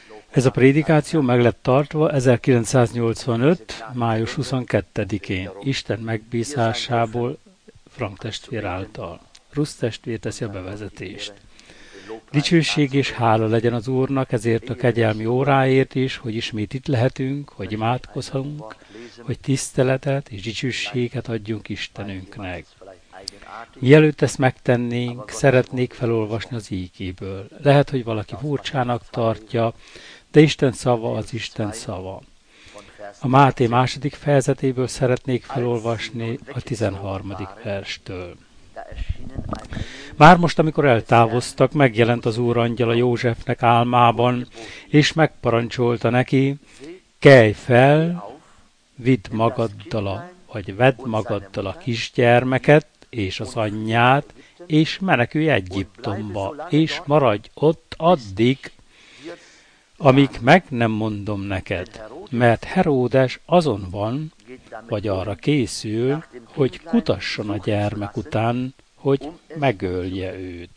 Ez a prédikáció meg lett tartva 1985. május 22-én, Isten megbízásából Frank testvér által. Rusz testvér teszi a bevezetést. Dicsőség és hála legyen az Úrnak ezért a kegyelmi óráért is, hogy ismét itt lehetünk, hogy imádkozhatunk, hogy tiszteletet és dicsőséget adjunk Istenünknek. Mielőtt ezt megtennénk, szeretnék felolvasni az ígéből. Lehet, hogy valaki furcsának tartja, de Isten szava az Isten szava. A Máté 2. fejezetéből szeretnék felolvasni a 13. verstől. Már most, amikor eltávoztak, megjelent az Úrangyal a Józsefnek álmában, és megparancsolta neki, kelj fel, vedd magaddal a kisgyermeket és az anyját, és menekülj Egyiptomba, és maradj ott addig, amíg meg nem mondom neked, mert Heródes azon van, vagy arra készül, hogy kutasson a gyermek után, hogy megölje őt.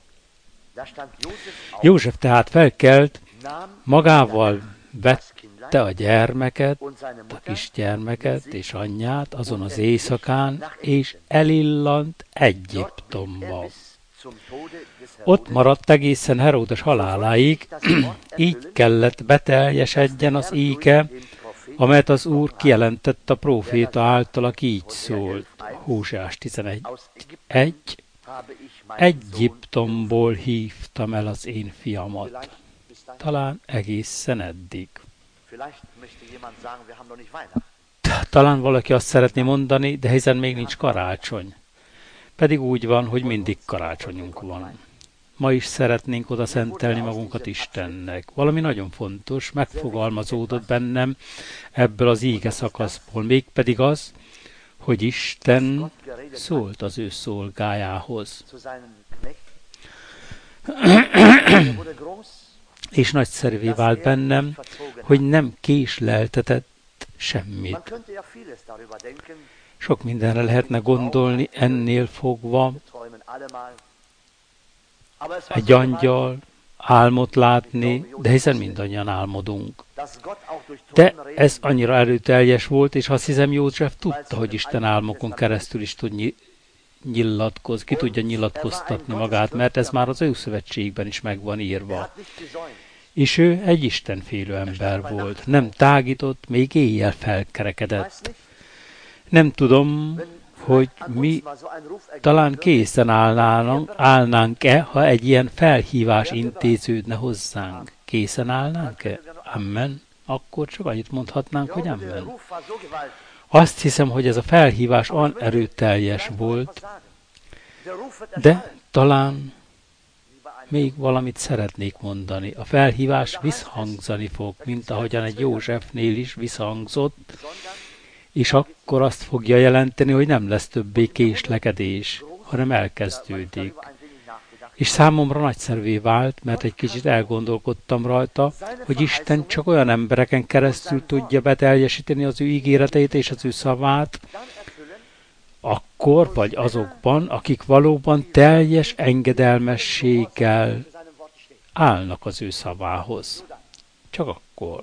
József tehát felkelt, magával vette a gyermeket, a kisgyermeket és anyját azon az éjszakán, és elillant Egyiptomba. Ott maradt egészen Heródes haláláig, így kellett beteljesedjen az íge, amelyet az Úr kijelentett a próféta által, aki így szólt. Hóseás 11.1. Egyiptomból hívtam el az én fiamat. Talán egészen eddig. Talán valaki azt szeretné mondani, de hiszen még nincs karácsony. Pedig úgy van, hogy mindig karácsonyunk van. Ma is szeretnénk oda szentelni magunkat Istennek. Valami nagyon fontos, megfogalmazódott bennem ebből az íge szakaszból, mégpedig az, hogy Isten szólt az ő szolgájához. És nagyszerűvé vált bennem, hogy nem késleltetett semmit. Sok mindenre lehetne gondolni ennél fogva, egy angyal, álmot látni, de hiszen mindannyian álmodunk. De ez annyira erőteljes volt, és azt hiszem József tudta, hogy Isten álmokon keresztül is tud ki tudja nyilatkoztatni magát, mert ez már az Ószövetségben is meg van írva. És ő egy istenfélő ember volt, nem tágított, még éjjel felkerekedett. Nem tudom, hogy mi talán készen állnánk-e, ha egy ilyen felhívás intéződne hozzánk. Készen állnánk-e? Amen. Akkor csak annyit mondhatnánk, hogy amen. Azt hiszem, hogy ez a felhívás olyan erőteljes volt, de talán még valamit szeretnék mondani. A felhívás visszhangzani fog, mint ahogyan egy Józsefnél is visszhangzott, és akkor azt fogja jelenteni, hogy nem lesz többé késlekedés, hanem elkezdődik. És számomra nagyszerűvé vált, mert egy kicsit elgondolkodtam rajta, hogy Isten csak olyan embereken keresztül tudja beteljesíteni az ő ígéreteit és az ő szavát, akkor vagy azokban, akik valóban teljes engedelmességgel állnak az ő szavához. Csak akkor.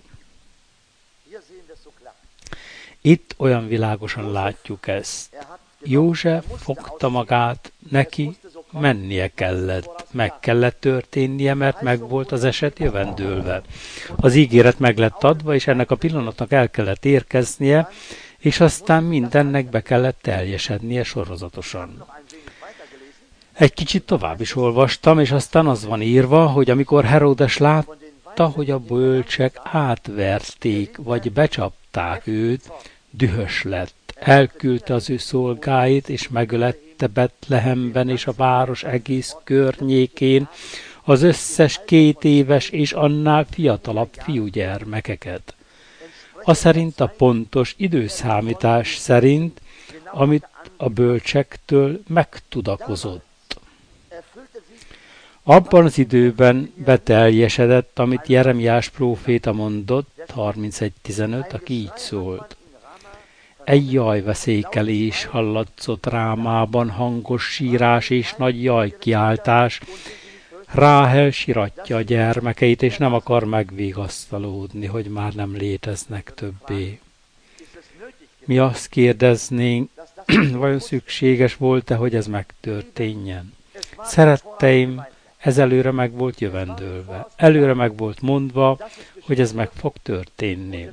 Itt olyan világosan látjuk ezt. József fogta magát, neki mennie kellett, meg kellett történnie, mert meg volt az eset jövendőlve. Az ígéret meg lett adva, és ennek a pillanatnak el kellett érkeznie, és aztán mindennek be kellett teljesednie sorozatosan. Egy kicsit tovább is olvastam, és aztán az van írva, hogy amikor Heródes látta, hogy a bölcsek átverték, vagy becsapták őt, dühös lett. Elküldte az ő szolgáit, és megölette Betlehemben és a város egész környékén az összes 2 éves és annál fiatalabb fiúgyermekeket. Aszerint a pontos időszámítás szerint, amit a bölcsektől megtudakozott. Abban az időben beteljesedett, amit Jeremiás próféta mondott, 31.15, aki így szólt. Egy jajveszékelés hallatszott Rámában, hangos sírás és nagy jajkiáltás, Ráhel siratja a gyermekeit, és nem akar megvigasztalódni, hogy már nem léteznek többé. Mi azt kérdeznénk, vajon szükséges volt-e, hogy ez megtörténjen? Szeretteim, ez előre meg volt jövendőlve. Előre meg volt mondva, hogy ez meg fog történni.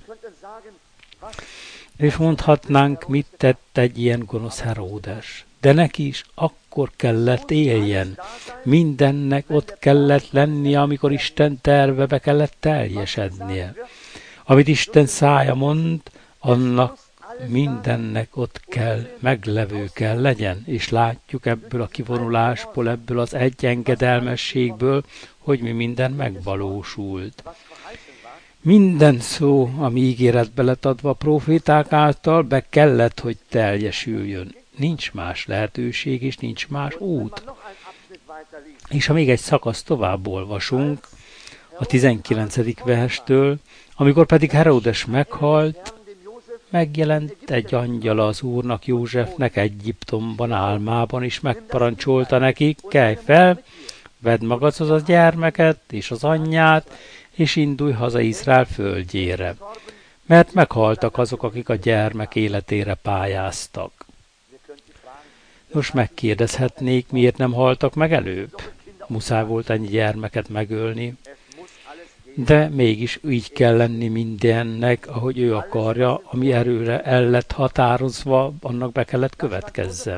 És mondhatnánk, mit tett egy ilyen gonosz Heródes. De neki is akkor kellett éljen. Mindennek ott kellett lennie, amikor Isten terve be kellett teljesednie. Amit Isten szája mond, annak mindennek ott kell, meglevő kell legyen, és látjuk ebből a kivonulásból, ebből az egy engedelmességből, hogy mi minden megvalósult. Minden szó, ami ígéretbe lett adva a proféták által, be kellett, hogy teljesüljön. Nincs más lehetőség, és nincs más út. És ha még egy szakasz tovább olvasunk, a 19. verstől, amikor pedig Heródes meghalt, megjelent egy angyal az Úrnak Józsefnek Egyiptomban álmában, és megparancsolta neki, kelj fel, vedd magadhoz a gyermeket és az anyját, és indulj haza Izrael földjére, mert meghaltak azok, akik a gyermek életére pályáztak. Most megkérdezhetnék, miért nem haltak meg előbb? Muszáj volt ennyi gyermeket megölni. De mégis így kell lenni mindennek, ahogy ő akarja, ami erőre el lett határozva, annak be kellett következzen.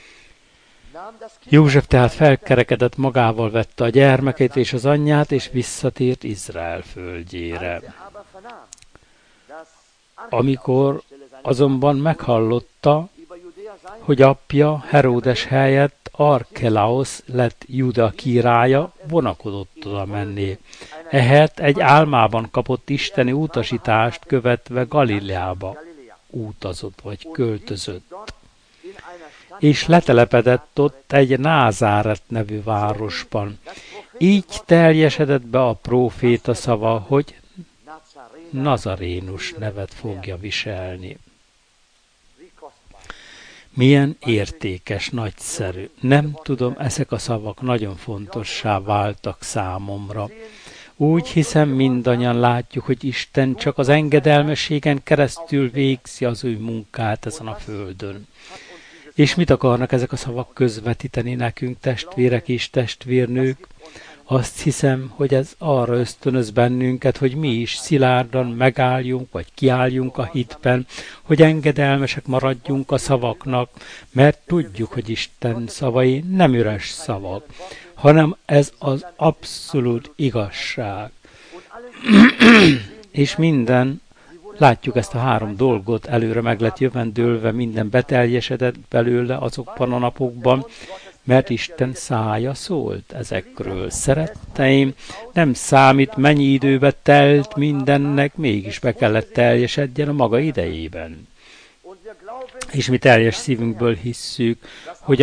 József tehát felkerekedett, magával vette a gyermekét és az anyját, és visszatért Izrael földjére. Amikor azonban meghallotta, hogy apja Heródes helyett Arkelaosz lett Júda királya, vonakodott oda menni. Ehhez egy álmában kapott isteni utasítást követve Galileába utazott vagy költözött. És letelepedett ott egy Názáret nevű városban. Így teljesedett be a próféta szava, hogy Nazarénus nevet fogja viselni. Milyen értékes, nagyszerű. Nem tudom, ezek a szavak nagyon fontossá váltak számomra. Úgy hiszem, mindannyian látjuk, hogy Isten csak az engedelmességen keresztül végzi az ő munkát ezen a földön. És mit akarnak ezek a szavak közvetíteni nekünk, testvérek és testvérnők? Azt hiszem, hogy ez arra ösztönöz bennünket, hogy mi is szilárdan megálljunk, vagy kiálljunk a hitben, hogy engedelmesek maradjunk a szavaknak, mert tudjuk, hogy Isten szavai nem üres szavak, hanem ez az abszolút igazság. És minden, látjuk ezt a három dolgot, előre meg lett jövendőlve, minden beteljesedett belőle azokban a napokban, mert Isten szája szólt ezekről. Szeretteim, nem számít, mennyi időbe telt mindennek, mégis be kellett teljesedjen a maga idejében. És mi teljes szívünkből hisszük, hogy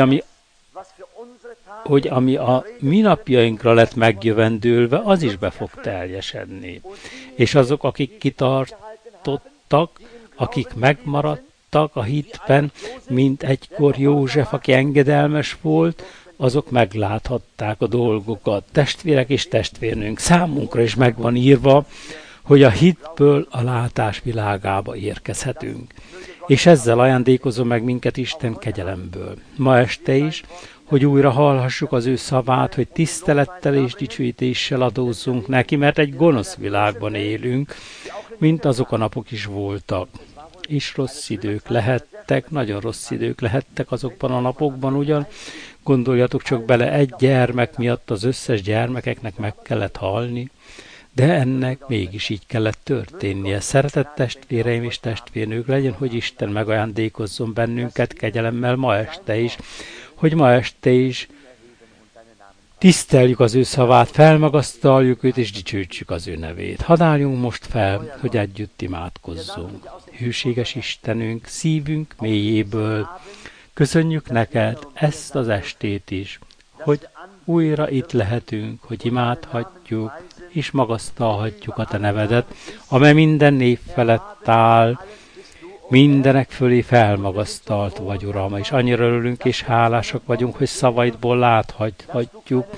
ami a mi napjainkra lett megjövendőlve, az is be fog teljesedni. És azok, akik kitartottak, akik megmaradtak a hitben, mint egykor József, aki engedelmes volt, azok megláthatták a dolgokat. Testvérek és testvérnőnk, számunkra is meg van írva, hogy a hitből a látás világába érkezhetünk. És ezzel ajándékozom meg minket Isten kegyelemből. Ma este is, hogy újra hallhassuk az ő szavát, hogy tisztelettel és dicsőítéssel adózzunk neki, mert egy gonosz világban élünk, mint azok a napok is voltak. És rossz idők lehettek, nagyon rossz idők lehettek azokban a napokban ugyan. Gondoljatok csak bele, egy gyermek miatt az összes gyermekeknek meg kellett halni, de ennek mégis így kellett történnie. Szeretett testvéreim és testvérnők, legyen, hogy Isten megajándékozzon bennünket kegyelemmel ma este is, hogy ma este is tiszteljük az ő szavát, felmagasztaljuk őt és dicsőítsük az ő nevét. Hadd álljunk most fel, hogy együtt imádkozzunk. Hűséges Istenünk, szívünk mélyéből köszönjük neked ezt az estét is, hogy újra itt lehetünk, hogy imádhatjuk és magasztalhatjuk a te nevedet, amely minden név felett áll, mindenek fölé felmagasztalt vagy, Uram, és annyira örülünk és hálásak vagyunk, hogy szavaidból láthatjuk,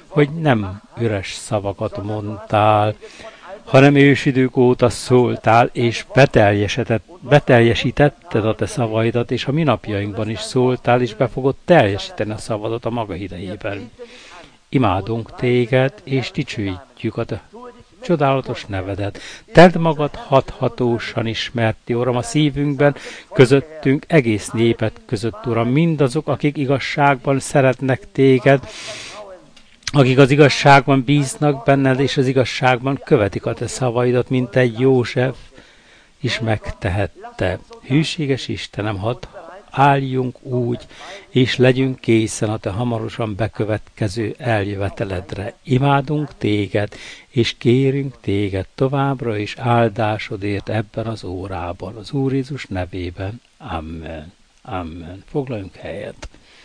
hogy nem üres szavakat mondtál, hanem ősidők óta szóltál, és beteljesítetted a te szavaidat, és a mi napjainkban is szóltál, és be fogod teljesíteni a szavadat a maga idejében. Imádunk téged, és dicsőítjük a te csodálatos nevedet. Tedd magad hathatósan ismerti, Uram, a szívünkben, közöttünk, egész népet között, Uram, mindazok, akik igazságban szeretnek téged, akik az igazságban bíznak benned, és az igazságban követik a te szavaidat, mint egy József is megtehette. Hűséges Istenem, hadd álljunk úgy, és legyünk készen a te hamarosan bekövetkező eljöveteledre. Imádunk téged, és kérünk téged továbbra is áldásodért ebben az órában, az Úr Jézus nevében. Amen. Amen. Foglaljunk helyet.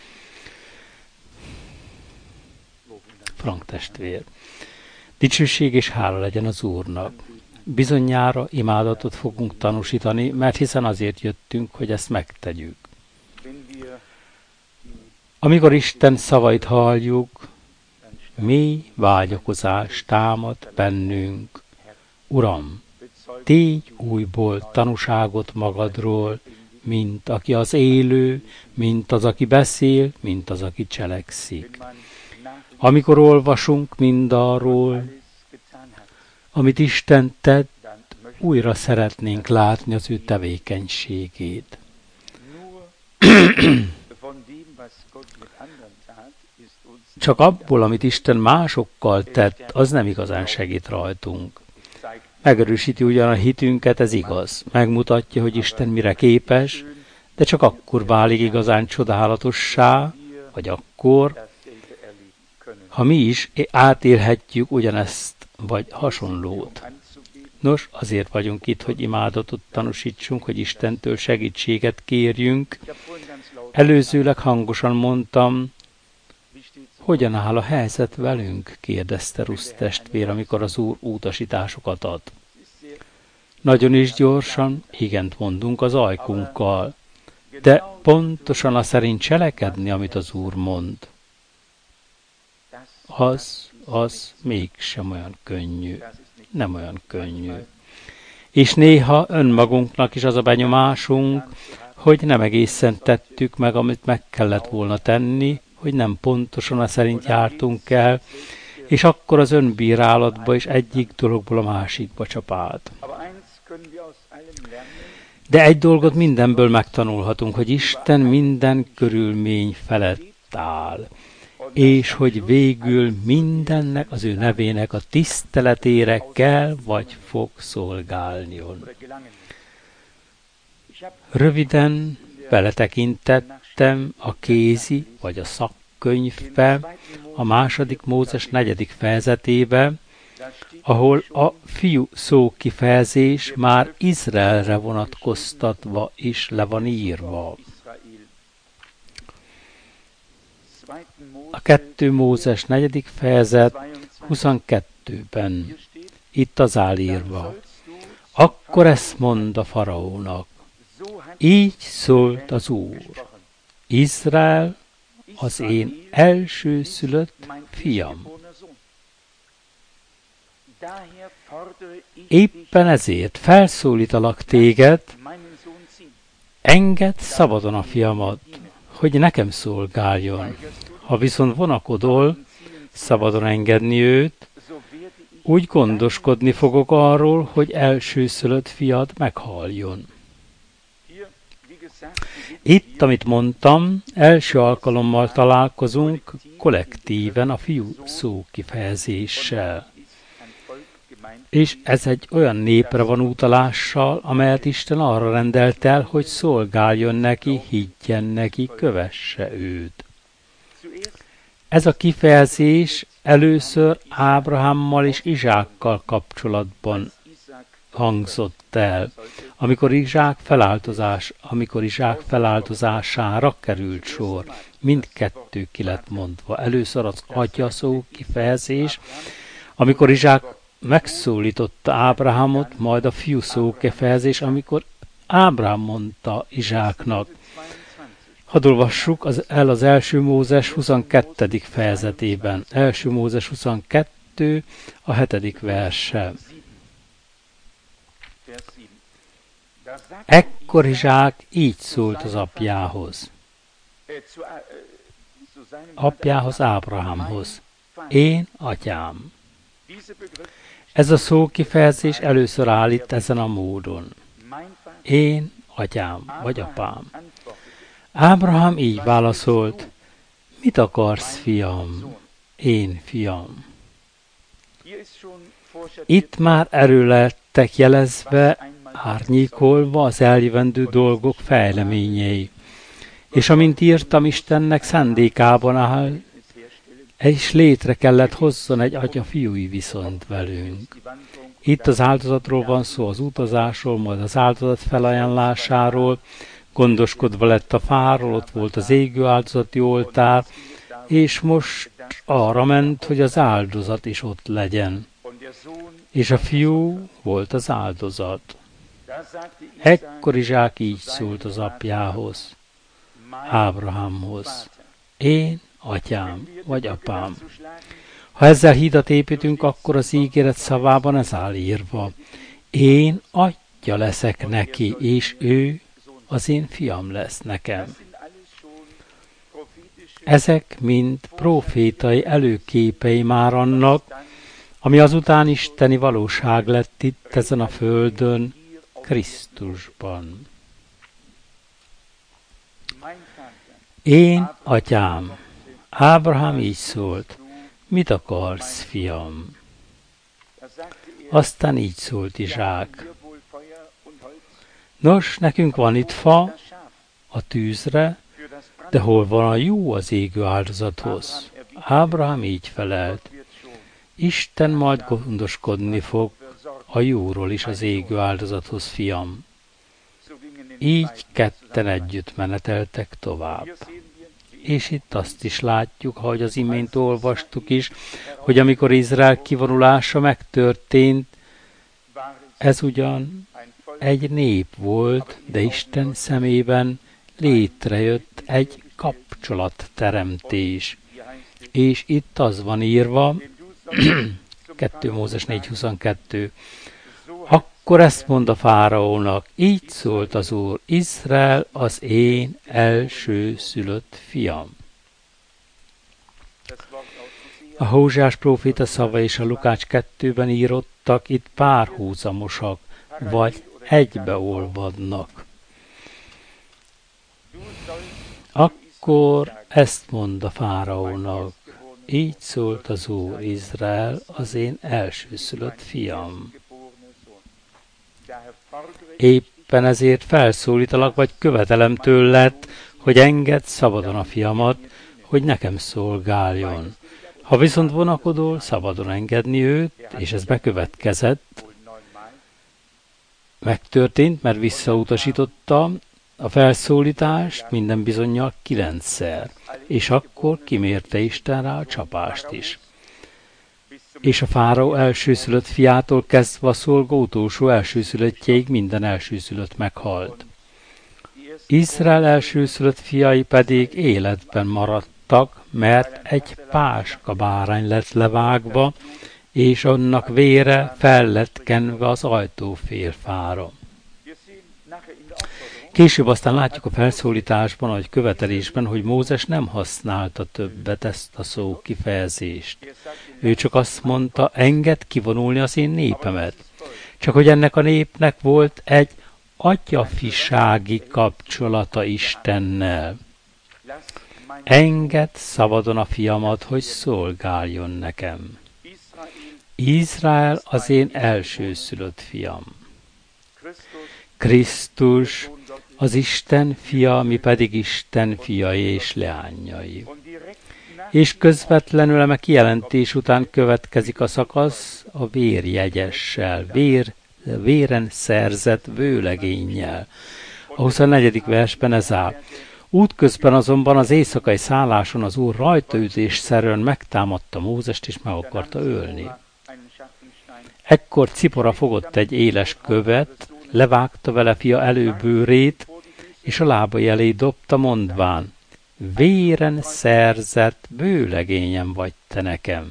Frank testvér. Dicsőség és hála legyen az Úrnak. Bizonyára imádatot fogunk tanúsítani, mert hiszen azért jöttünk, hogy ezt megtegyük. Amikor Isten szavait halljuk, mély vágyakozás támad bennünk. Uram, tégy újból tanúságot magadról, mint aki az élő, mint az, aki beszél, mint az, aki cselekszik. Amikor olvasunk mindarról, amit Isten tett, újra szeretnénk látni az ő tevékenységét. Csak abból, amit Isten másokkal tett, az nem igazán segít rajtunk. Megerősíti ugyan a hitünket, ez igaz. Megmutatja, hogy Isten mire képes, de csak akkor válik igazán csodálatossá, vagy akkor, ha mi is átélhetjük ugyanezt, vagy hasonlót. Nos, azért vagyunk itt, hogy imádatot tanúsítsunk, hogy Istentől segítséget kérjünk. Előzőleg hangosan mondtam, hogyan áll a helyzet velünk? Kérdezte Rusz testvér, amikor az Úr utasításokat ad. Nagyon is gyorsan, igent mondunk az ajkunkkal, de pontosan az szerint cselekedni, amit az Úr mond. Az mégsem olyan könnyű. Nem olyan könnyű. És néha önmagunknak is az a benyomásunk, hogy nem egészen tettük meg, amit meg kellett volna tenni, hogy nem pontosan a szerint jártunk el, és akkor az önbírálatba is egyik dologból a másikba csapált. De egy dolgot mindenből megtanulhatunk, hogy Isten minden körülmény felett áll, és hogy végül mindennek az ő nevének a tiszteletére kell vagy fog szolgálnion. Röviden beletekintettem a kézi vagy a szakkönyvbe, a 2. Mózes 4. fejezetébe, ahol a fiú szó kifejezés már Izraelre vonatkoztatva is le van írva. A 2. Mózes 4. fejezet 22-ben itt az áll írva. Akkor ezt mond a faraónak. Így szólt az Úr. Izrael az én elsőszülött fiam. Éppen ezért felszólítalak téged, engedd szabadon a fiamat, hogy nekem szolgáljon. Ha viszont vonakodol, szabadon engedni őt, úgy gondoskodni fogok arról, hogy elsőszülött fiad meghaljon. Itt, amit mondtam, első alkalommal találkozunk kollektíven a fiú szó kifejezéssel. És ez egy olyan népre van utalással, amelyet Isten arra rendelt el, hogy szolgáljon neki, higgyen neki, kövesse őt. Ez a kifejezés először Ábrahámmal és Izsákkal kapcsolatban hangzott el, amikor Izsák feláldozására került sor. Mindkettő ki lett mondva. Először az atya szó kifejezés, amikor Izsák megszólította Ábrahámot, majd a fiú szó kifejezés, amikor Ábrahám mondta Izsáknak. Hadd olvassuk el az 1. Mózes 22. fejezetében. 1. Mózes 22, a 7. verse. Ekkor Izsák így szólt az apjához. Apjához, Ábrahámhoz. Én, atyám. Ez a szókifejezés először áll itt ezen a módon. Én, atyám, vagy apám. Ábrahám így válaszolt, mit akarsz, fiam? Én, fiam. Itt már lettek jelezve, árnyékolva az eljövendő dolgok fejleményei. És amint írtam, Istennek szándékában áll, és létre kellett hozzon egy atya-fiúi viszont velünk. Itt az áldozatról van szó, az utazásról, majd az áldozat felajánlásáról, gondoskodva lett a fáról, ott volt az égő áldozati oltár, és most arra ment, hogy az áldozat is ott legyen. És a fiú volt az áldozat. Ekkor Izsák így szólt az apjához, Ábrahámhoz. Én, atyám, vagy apám. Ha ezzel hídat építünk, akkor az ígéret szavában ez áll írva. Én atya leszek neki, és ő az én fiam lesz nekem. Ezek mind prófétai előképei már annak, ami azután isteni valóság lett itt ezen a földön, Krisztusban. Én, atyám, Ábrahám így szólt, mit akarsz, fiam? Aztán így szólt Izsák. Nos, nekünk van itt fa a tűzre, de hol van a jó az égő áldozathoz? Ábrahám így felelt. Isten majd gondoskodni fog a jóról is az égő áldozathoz, fiam. Így ketten együtt meneteltek tovább. És itt azt is látjuk, ahogy az imént olvastuk is, hogy amikor Izrael kivonulása megtörtént, ez ugyan egy nép volt, de Isten szemében létrejött egy kapcsolatteremtés. És itt az van írva, 2 Mózes 4.22, akkor ezt mond a fáraónak, így szólt az Úr, Izrael az én első szülött fiam. A Hóseás próféta szava és a Lukács 2-ben írottak itt párhuzamosak, vagy egybeolvadnak. Akkor ezt mond a fáraónak, így szólt az Úr, Izrael az én elsőszülött fiam. Éppen ezért felszólítalak, vagy követelem tőled, hogy engedd szabadon a fiamat, hogy nekem szolgáljon. Ha viszont vonakodol, szabadon engedni őt, és ez bekövetkezett, megtörtént, mert visszautasította a felszólítást minden bizonnyal 9-szer, és akkor kimérte Isten rá a csapást is. És a fáraó elsőszülött fiától kezdve a szolga utolsó elsőszülöttjeig minden elsőszülött meghalt. Izrael elsőszülött fiai pedig életben maradtak, mert egy páska bárány lett levágva, és annak vére fel lett kenve az ajtófélfára. Később aztán látjuk a felszólításban, vagy követelésben, hogy Mózes nem használta többet ezt a szó kifejezést. Ő csak azt mondta, engedd kivonulni az én népemet. Csak hogy ennek a népnek volt egy atyafisági kapcsolata Istennel. Engedd szabadon a fiamat, hogy szolgáljon nekem. Izrael az én elsőszülött fiam. Krisztus az Isten fia, mi pedig Isten fiai és leányai. És közvetlenül eme kijelentés után következik a szakasz a vérjegyessel, véren szerzett vőlegénnyel. A 24. versben ez áll. Útközben azonban az éjszakai szálláson az Úr rajtaütésszerűen megtámadta Mózest és meg akarta ölni. Ekkor Cipora fogott egy éles követ, levágta vele fia előbőrét, és a lábai elé dobta, mondván, véren szerzett vőlegényem vagy te nekem.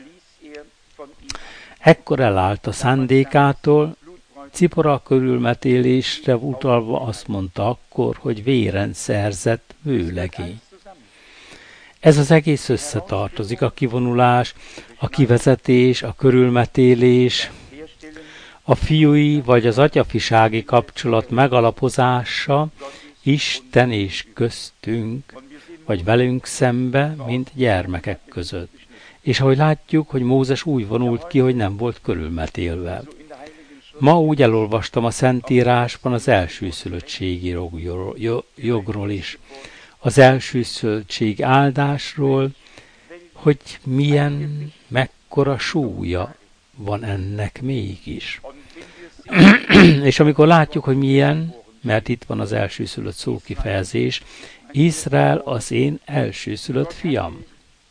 Ekkor elállt a szándékától, Cipora körülmetélésre utalva azt mondta akkor, hogy véren szerzett vőlegény. Ez az egész összetartozik, a kivonulás, a kivezetés, a körülmetélés, a fiúi vagy az atyafisági kapcsolat megalapozása Isten és köztünk, vagy velünk szembe, mint gyermekek között. És ahogy látjuk, hogy Mózes úgy vonult ki, hogy nem volt körülmetélve. Ma úgy elolvastam a Szentírásban az elsőszülöttségi jogról is. Az elsőszülöttség áldásról, hogy mekkora súlya van ennek mégis. És amikor látjuk, hogy milyen, mert itt van az elsőszülött szókifejezés, Izrael az én elsőszülött fiam.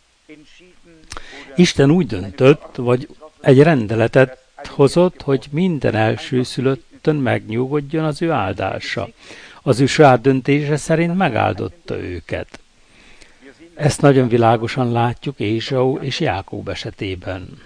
Isten úgy döntött, vagy egy rendeletet hozott, hogy minden elsőszülöttön megnyugodjon az ő áldása. Az ő saját döntése szerint megáldotta őket. Ezt nagyon világosan látjuk Ézsau és Jákob esetében.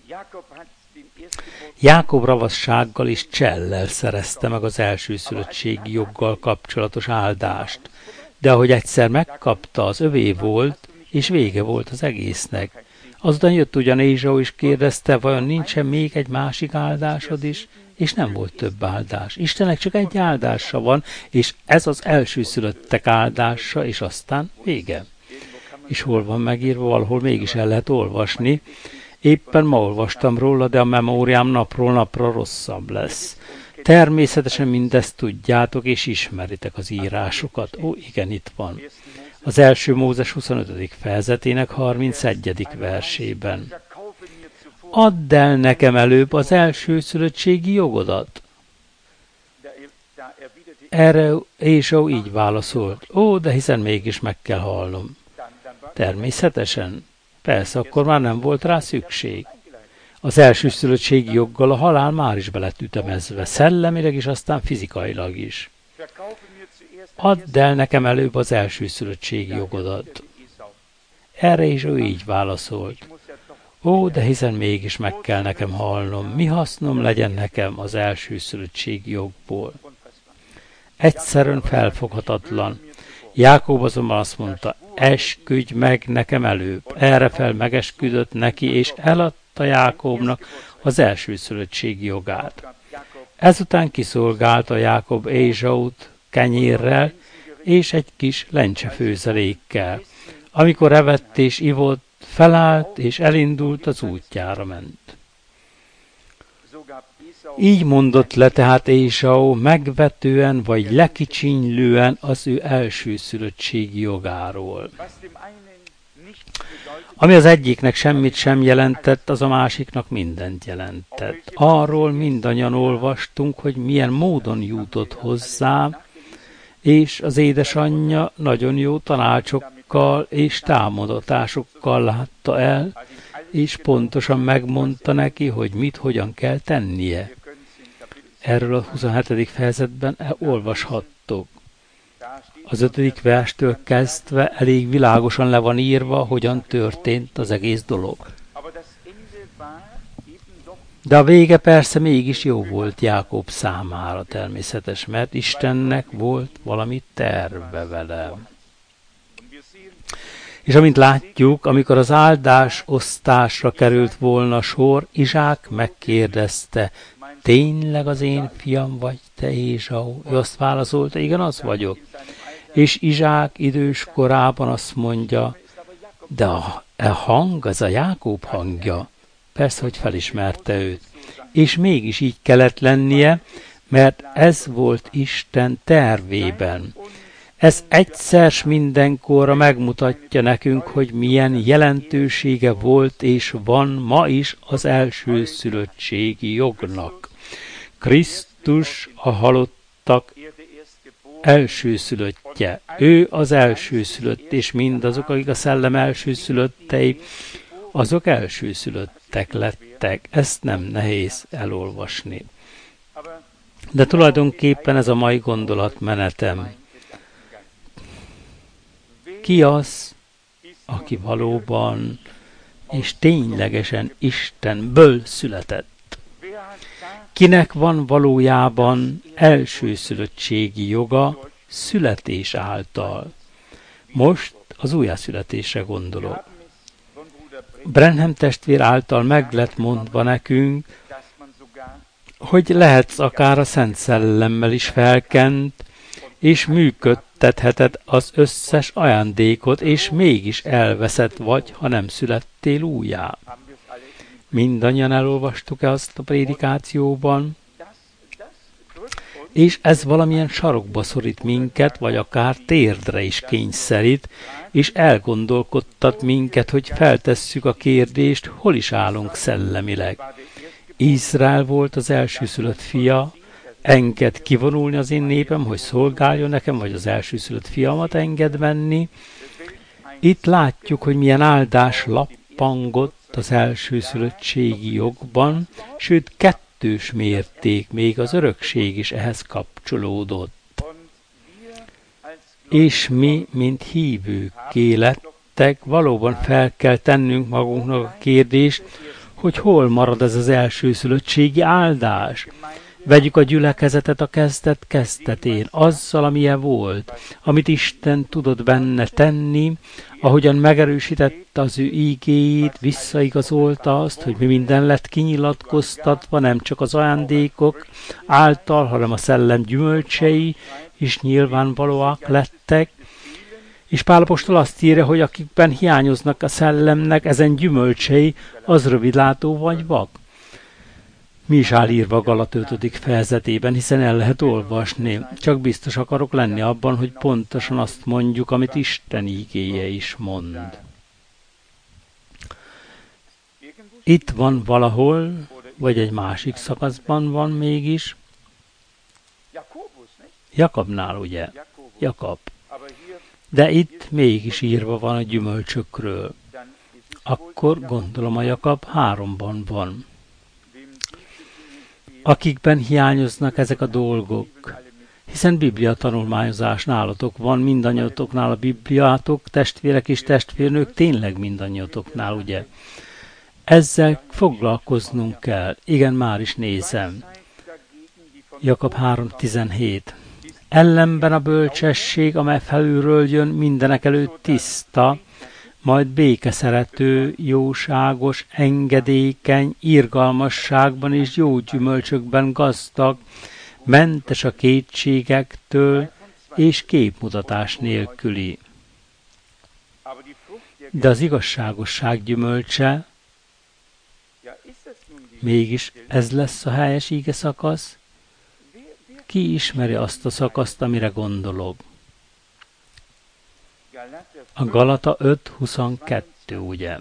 Jákob ravassággal és csellel szerezte meg az elsőszülöttségi joggal kapcsolatos áldást, de ahogy egyszer megkapta, az övé volt, és vége volt az egésznek. Azután jött ugyan Ézsau és kérdezte, vajon nincsen még egy másik áldásod is, és nem volt több áldás. Istennek csak egy áldása van, és ez az elsőszülöttek áldása, és aztán vége. És hol van megírva, valahol mégis el lehet olvasni. Éppen ma olvastam róla, de a memóriám napról napra rosszabb lesz. Természetesen mindezt tudjátok, és ismeritek az írásokat. Ó, igen, itt van. Az első Mózes 25. fejezetének 31. versében. Add el nekem előbb az elsőszülöttségi jogodat. Erre Ézsau így válaszolt. Ó, de hiszen mégis meg kell halnom. Természetesen. Persze, akkor már nem volt rá szükség. Az elsőszülöttségi joggal a halál már is be lett ütemezve, szellemileg és aztán fizikailag is. Add el nekem előbb az elsőszülöttségi jogodat. Erre is ő így válaszolt. Ó, de hiszen mégis meg kell nekem halnom, mi hasznom legyen nekem az elsőszülöttségi jogból. Egyszerűen felfoghatatlan. Jákob azonban azt mondta, esküdj meg nekem előbb. Erre fel megesküdött neki, és eladta Jákobnak az elsőszülöttségi jogát. Ezután kiszolgálta Jákob Ézsaut kenyérrel és egy kis lencsefőzelékkel. Amikor evett és ivott, felállt és elindult, az útjára ment. Így mondott le tehát Ézsau megvetően vagy lekicsinylően az ő elsőszülöttségi jogáról. Ami az egyiknek semmit sem jelentett, az a másiknak mindent jelentett. Arról mindannyian olvastunk, hogy milyen módon jutott hozzá, és az édesanyja nagyon jó tanácsokkal és támogatásokkal látta el, és pontosan megmondta neki, hogy mit, hogyan kell tennie. Erről a 27. fejezetben olvashattok. Az 5. verstől kezdve elég világosan le van írva, hogyan történt az egész dolog. De a vége persze mégis jó volt Jákob számára természetes, mert Istennek volt valami terve vele. És amint látjuk, amikor az áldás osztásra került volna sor, Izsák megkérdezte, tényleg az én fiam vagy te, Ézsau? Ő azt válaszolta, igen, az vagyok. És Izsák idős korában azt mondja, de a hang, az a Jákob hangja. Persze, hogy felismerte őt. És mégis így kellett lennie, mert ez volt Isten tervében. Ez egyszer s mindenkorra megmutatja nekünk, hogy milyen jelentősége volt és van ma is az elsőszülöttségi jognak. Krisztus a halottak elsőszülöttje. Ő az elsőszülött, és mindazok, akik a szellem elsőszülöttei, azok elsőszülöttek lettek. Ezt nem nehéz elolvasni. De tulajdonképpen ez a mai gondolatmenetem. ki az, aki valóban és ténylegesen Istenből született? Kinek van valójában elsőszülöttségi joga születés által? Most az újjászületésre gondolok. Branham testvér által meg lett mondva nekünk, hogy lehetsz akár a Szent Szellemmel is felkent, és működtetheted az összes ajándékot, és mégis elveszett vagy, ha nem születtél újjá. Mindannyian elolvastuk-e azt a prédikációban? És ez valamilyen sarokba szorít minket, vagy akár térdre is kényszerít, és elgondolkodtat minket, hogy feltesszük a kérdést, hol is állunk szellemileg. Izrael volt az elsőszülött fia, enged kivonulni az én népem, hogy szolgáljon nekem, vagy az elsőszülött fiamat enged menni. Itt látjuk, hogy milyen áldás lappangott az elsőszülöttségi jogban, sőt kettős mérték, még az örökség is ehhez kapcsolódott. És mi, mint hívőkké lettek, valóban fel kell tennünk magunknak a kérdést, hogy hol marad ez az elsőszülöttségi áldás. Vegyük a gyülekezetet a kezdet-kezdetén, azzal, amilyen volt, amit Isten tudott benne tenni, ahogyan megerősítette az ő ígéjét, visszaigazolta azt, hogy mi minden lett kinyilatkoztatva, nem csak az ajándékok által, hanem a szellem gyümölcsei is nyilvánvalóak lettek, és Pál apostol azt írja, hogy akikben hiányoznak a szellemnek ezen gyümölcsei, az rövidlátó vagy vak. Mi is áll írva a Galat 5. fejezetében, hiszen el lehet olvasni. Csak biztos akarok lenni abban, hogy pontosan azt mondjuk, amit Isten ígéje is mond. Itt van valahol, vagy egy másik szakaszban van mégis. Jakabnál, ugye? Jakab. De itt mégis írva van a gyümölcsökről. Akkor gondolom a Jakab 3-ban van. Akikben hiányoznak ezek a dolgok, hiszen Biblia tanulmányozás nálatok van, mindannyiatoknál a Bibliátok, testvérek és testvérnők, tényleg mindannyiatoknál, ugye? Ezzel foglalkoznunk kell. Igen, már is nézem. Jakab 3.17. Ellenben a bölcsesség, amely felülről jön, mindenek előtt tiszta, majd békeszerető, jóságos, engedékeny, irgalmasságban és jó gyümölcsökben gazdag, mentes a kétségektől és képmutatás nélküli. De az igazságosság gyümölcse, mégis ez lesz a helyes íge szakasz? Ki ismeri azt a szakaszt, amire gondolok? A Galata 5.22, ugye?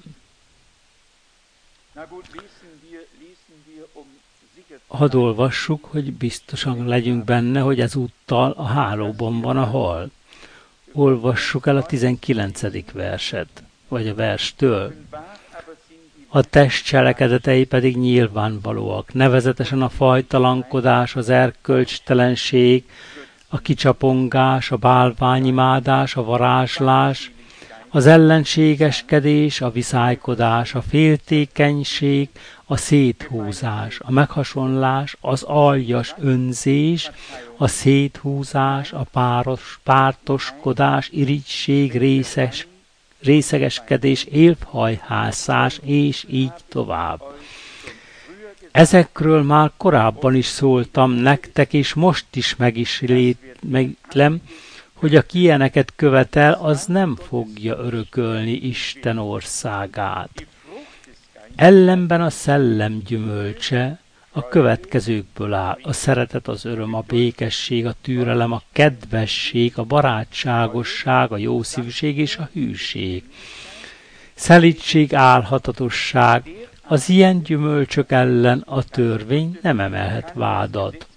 Hadd olvassuk, hogy biztosan legyünk benne, hogy ezúttal a hálóban van a hal. Olvassuk el a 19. verset, vagy a verstől. A test cselekedetei pedig nyilvánvalóak, nevezetesen a fajtalankodás, az erkölcstelenség, a kicsapongás, a bálványimádás, a varázslás, az ellenségeskedés, a viszálykodás, a féltékenység, a széthúzás, a meghasonlás, az aljas önzés, a széthúzás, a pártoskodás, irigység, részegeskedés, élfhajhászás, és így tovább. Ezekről már korábban is szóltam nektek, és most is megismétlem, hogy aki ilyeneket követel, az nem fogja örökölni Isten országát. Ellenben a szellem gyümölcse a következőkből áll: a szeretet, az öröm, a békesség, a türelem, a kedvesség, a barátságosság, a jószívűség és a hűség. Szelídség, álhatatosság. Az ilyen gyümölcsök ellen a törvény nem emelhet vádat.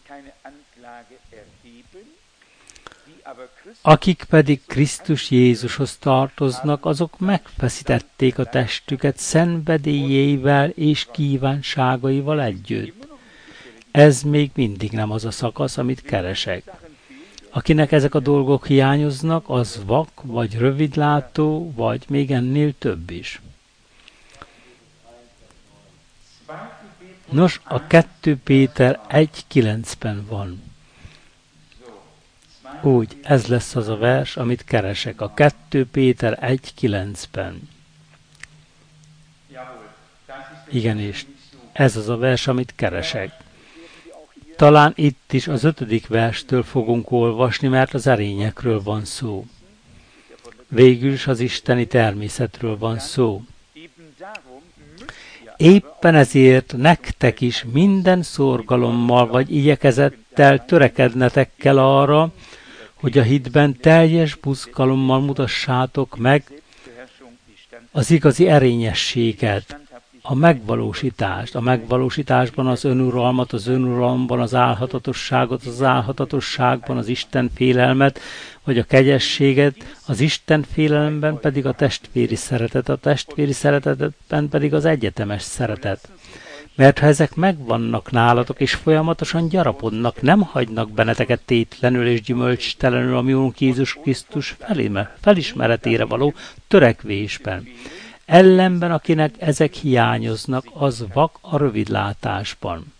Akik pedig Krisztus Jézushoz tartoznak, azok megfeszítették a testüket szenvedélyeivel és kívánságaival együtt. Ez még mindig nem az a szakasz, amit keresek. Akinek ezek a dolgok hiányoznak, az vak, vagy rövidlátó, vagy még ennél több is. Nos, a 2 Péter 1:9-ben van. Úgy, ez lesz az a vers, amit keresek. A 2 Péter 1:9-ben. Igenis, ez az a vers, amit keresek. Talán itt is az 5. verstől fogunk olvasni, mert az erényekről van szó. Végül is az isteni természetről van szó. Éppen ezért nektek is minden szorgalommal vagy igyekezettel törekednetek kell arra, hogy a hitben teljes buzgalommal mutassátok meg az igazi erényességet, a megvalósítást, a megvalósításban az önuralmat, az önuralomban az álhatatosságot, az álhatatosságban az Isten félelmet, vagy a kegyességet, az Isten félelemben pedig a testvéri szeretet, a testvéri szeretetben pedig az egyetemes szeretet. Mert ha ezek megvannak nálatok, és folyamatosan gyarapodnak, nem hagynak benneteket tétlenül és gyümölcstelenül a mi Úrunk Jézus Krisztus felismeretére való törekvésben. Ellenben, akinek ezek hiányoznak, az vak a rövidlátásban.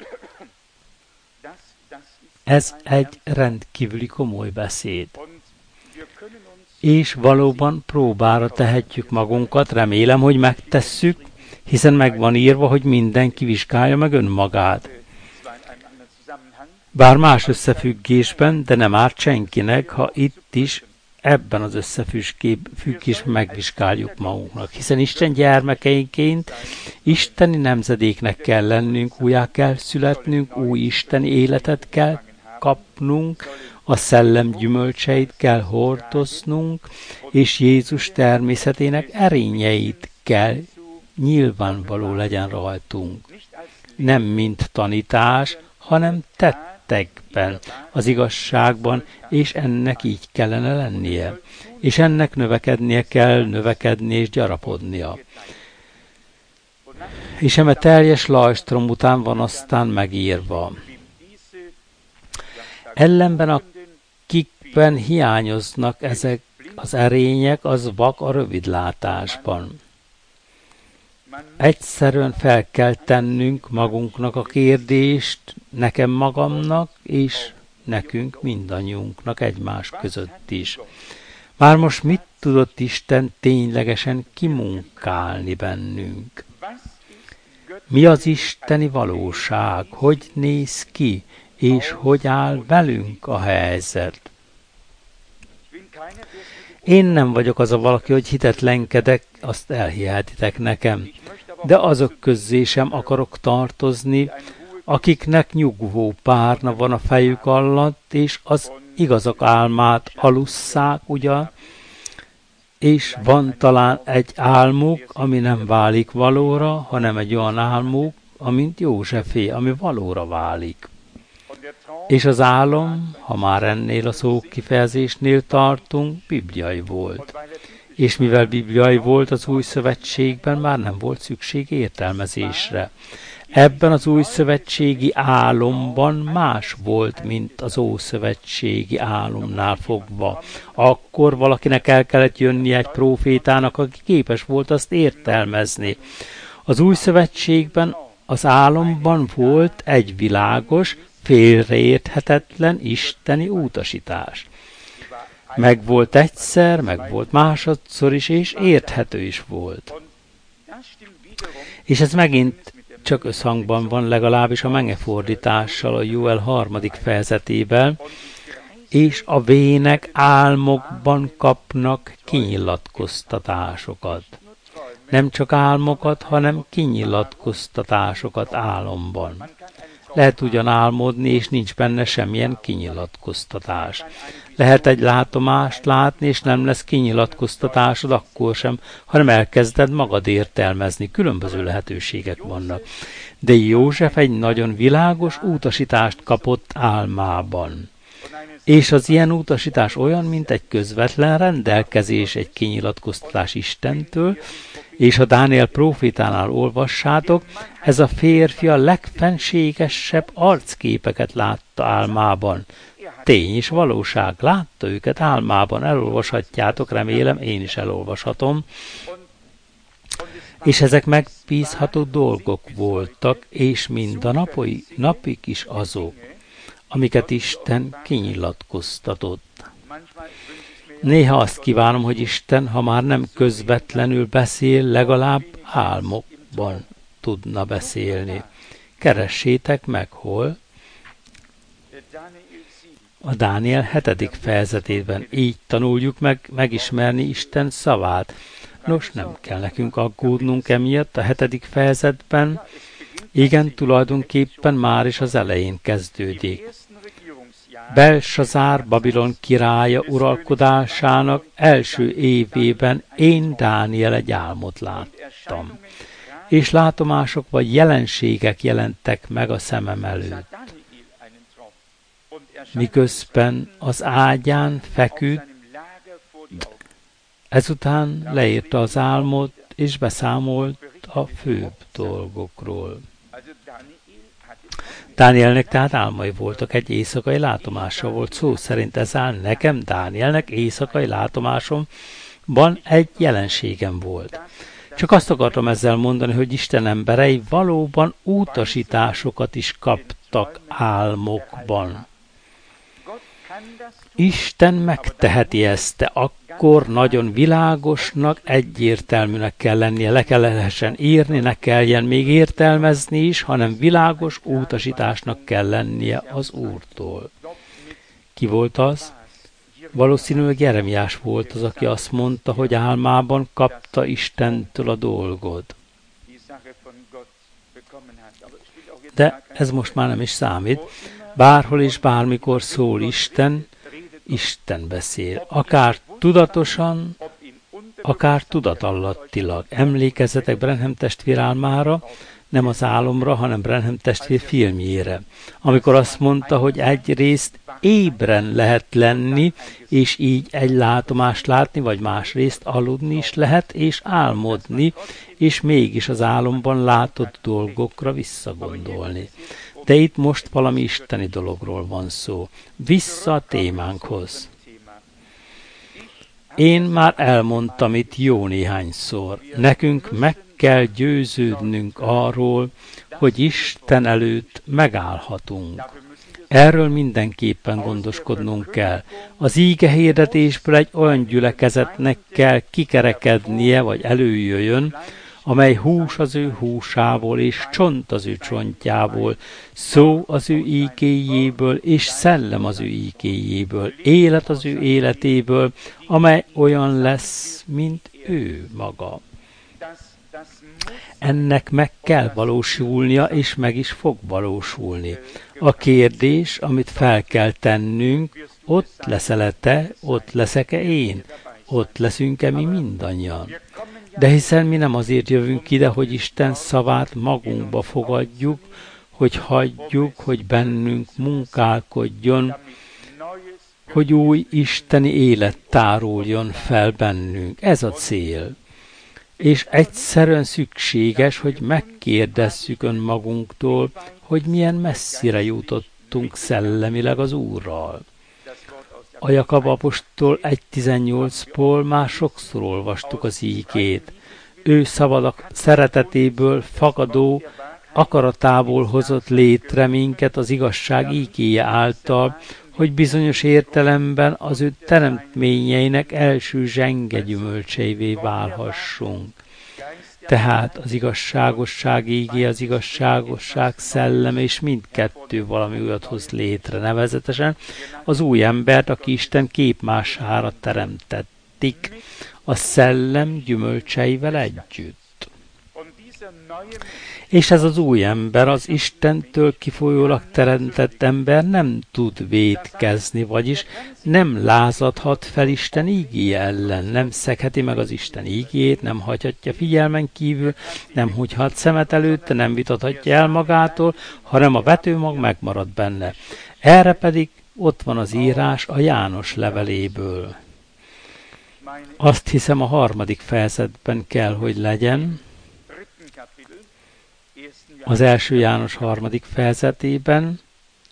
Ez egy rendkívüli komoly beszéd. És valóban próbára tehetjük magunkat, remélem, hogy megtesszük, hiszen meg van írva, hogy mindenki vizsgálja meg önmagát. Bár más összefüggésben, de nem árt senkinek, ha itt is ebben az összefüggésben megvizsgáljuk magunknak, hiszen Isten gyermekeinként isteni nemzedéknek kell lennünk, újjá kell születnünk, új isteni életet kell kapnunk, a szellem gyümölcseit kell hordoznunk, és Jézus természetének erényeit kell nyilvánvaló legyen rajtunk. Nem mint tanítás, hanem tettekben, az igazságban, és ennek így kellene lennie. És ennek növekednie kell, növekedni és gyarapodnia. És eme teljes lajstrom után van aztán megírva. Ellenben akikben hiányoznak ezek az erények, az vak a rövidlátásban. Egyszerűen fel kell tennünk magunknak a kérdést, nekem magamnak, és nekünk mindannyiunknak egymás között is. Már most mit tudott Isten ténylegesen kimunkálni bennünk? Mi az isteni valóság? Hogy néz ki? És hogy áll velünk a helyzet? Én nem vagyok az a valaki, hogy hitetlenkedek, azt elhihetitek nekem. De azok közé sem akarok tartozni, akiknek nyugvó párna van a fejük alatt, és az igazak álmát alusszák, ugyan, és van talán egy álmuk, ami nem válik valóra, hanem egy olyan álmuk, amint Józsefé, ami valóra válik. És az álom, ha már ennél a szókifejezésnél tartunk, bibliai volt. És mivel bibliai volt az új szövetségben, már nem volt szükség értelmezésre. Ebben az új szövetségi álomban más volt, mint az ószövetségi álomnál fogva. Akkor valakinek el kellett jönni egy prófétának, aki képes volt azt értelmezni. Az új szövetségben az álomban volt egy világos, félreérthetetlen isteni utasítás. Meg volt egyszer, meg volt másodszor is, és érthető is volt. És ez megint csak összhangban van legalábbis a mengefordítással a Jóel 3. fejezetében, és a vének álmokban kapnak kinyilatkoztatásokat. Nem csak álmokat, hanem kinyilatkoztatásokat álomban. Lehet ugyan álmodni, és nincs benne semmilyen kinyilatkoztatás. Lehet egy látomást látni, és nem lesz kinyilatkoztatásod akkor sem, hanem elkezded magad értelmezni. Különböző lehetőségek vannak. De József egy nagyon világos utasítást kapott álmában. És az ilyen utasítás olyan, mint egy közvetlen rendelkezés, egy kinyilatkoztatás Istentől, és a Dániel prófétánál olvassátok, ez a férfi a legfenségesebb arcképeket látta álmában. Tény és valóság, látta őket álmában, elolvashatjátok, remélem, én is elolvashatom. És ezek megbízható dolgok voltak, és mind a napig is azok, amiket Isten kinyilatkoztatott. Néha azt kívánom, hogy Isten, ha már nem közvetlenül beszél, legalább álmokban tudna beszélni. Keressétek meg, hol? A Dániel 7. fejezetében így tanuljuk megismerni Isten szavát. Nos, nem kell nekünk aggódnunk emiatt a 7. fejezetben. Igen, tulajdonképpen már is az elején kezdődik. Belsazár Babilon királya uralkodásának első évében én, Dániel, egy álmot láttam, és látomások vagy jelenségek jelentek meg a szemem előtt. Miközben az ágyán feküdt, ezután leírta az álmot, és beszámolt a főbb dolgokról. Dánielnek tehát álmai voltak, egy éjszakai látomása volt, szó szerint ez áll nekem, Dánielnek éjszakai látomásomban egy jelenségem volt. Csak azt akartam ezzel mondani, hogy Isten emberei valóban utasításokat is kaptak álmokban. Isten megteheti ezt, de akkor nagyon világosnak, egyértelműnek kell lennie, le kell lehessen írni, ne kelljen még értelmezni is, hanem világos utasításnak kell lennie az Úrtól. Ki volt az? Valószínűleg Jeremiás volt az, aki azt mondta, hogy álmában kapta Istentől a dolgot. De ez most már nem is számít. Bárhol és bármikor szól Isten, Isten beszél, akár tudatosan, akár tudatallattilag. Emlékezzetek Branham testvér álmára, nem az álomra, hanem Branham testvér filmjére, amikor azt mondta, hogy egyrészt ébren lehet lenni, és így egy látomást látni, vagy másrészt aludni is lehet, és álmodni, és mégis az álomban látott dolgokra visszagondolni. De itt most valami isteni dologról van szó. Vissza a témánkhoz. Én már elmondtam itt jó néhányszor. Nekünk meg kell győződnünk arról, hogy Isten előtt megállhatunk. Erről mindenképpen gondoskodnunk kell. Az ígehirdetésből egy olyan gyülekezetnek kell kikerekednie, vagy előjöjjön, amely hús az ő húsából, és csont az ő csontjából, szó az ő ígéjéből, és szellem az ő ígéjéből, élet az ő életéből, amely olyan lesz, mint ő maga. Ennek meg kell valósulnia, és meg is fog valósulni. A kérdés, amit fel kell tennünk, ott leszel-e te, ott leszek-e én, ott leszünk-e mi mindannyian. De hiszen mi nem azért jövünk ide, hogy Isten szavát magunkba fogadjuk, hogy hagyjuk, hogy bennünk munkálkodjon, hogy új isteni élet táruljon fel bennünk. Ez a cél. És egyszerűen szükséges, hogy megkérdezzük önmagunktól, hogy milyen messzire jutottunk szellemileg az Úrral. A Jakab apostol 1.18-ból már sokszor olvastuk az ígét. Ő szabad szeretetéből fakadó akaratából hozott létre minket az igazság ígéje által, hogy bizonyos értelemben az ő teremtményeinek első zsenge gyümölcseivé válhassunk. Tehát az igazságosság ígé, az igazságosság szelleme, és mindkettő valami olyat hoz létre, nevezetesen az új embert, aki Isten képmására teremtettik, a szellem gyümölcseivel együtt. És ez az új ember, az Istentől kifolyólag teremtett ember nem tud vétkezni, vagyis nem lázadhat fel Isten ígéje ellen, nem szegheti meg az Isten ígéjét, nem hagyhatja figyelmen kívül, nem hunyhat szemet előtte, nem vitathatja el magától, hanem a vetőmag megmarad benne. Erre pedig ott van az írás a János leveléből. Azt hiszem a 3. fejezetben kell, hogy legyen. Az 1. János 3. fejezetében,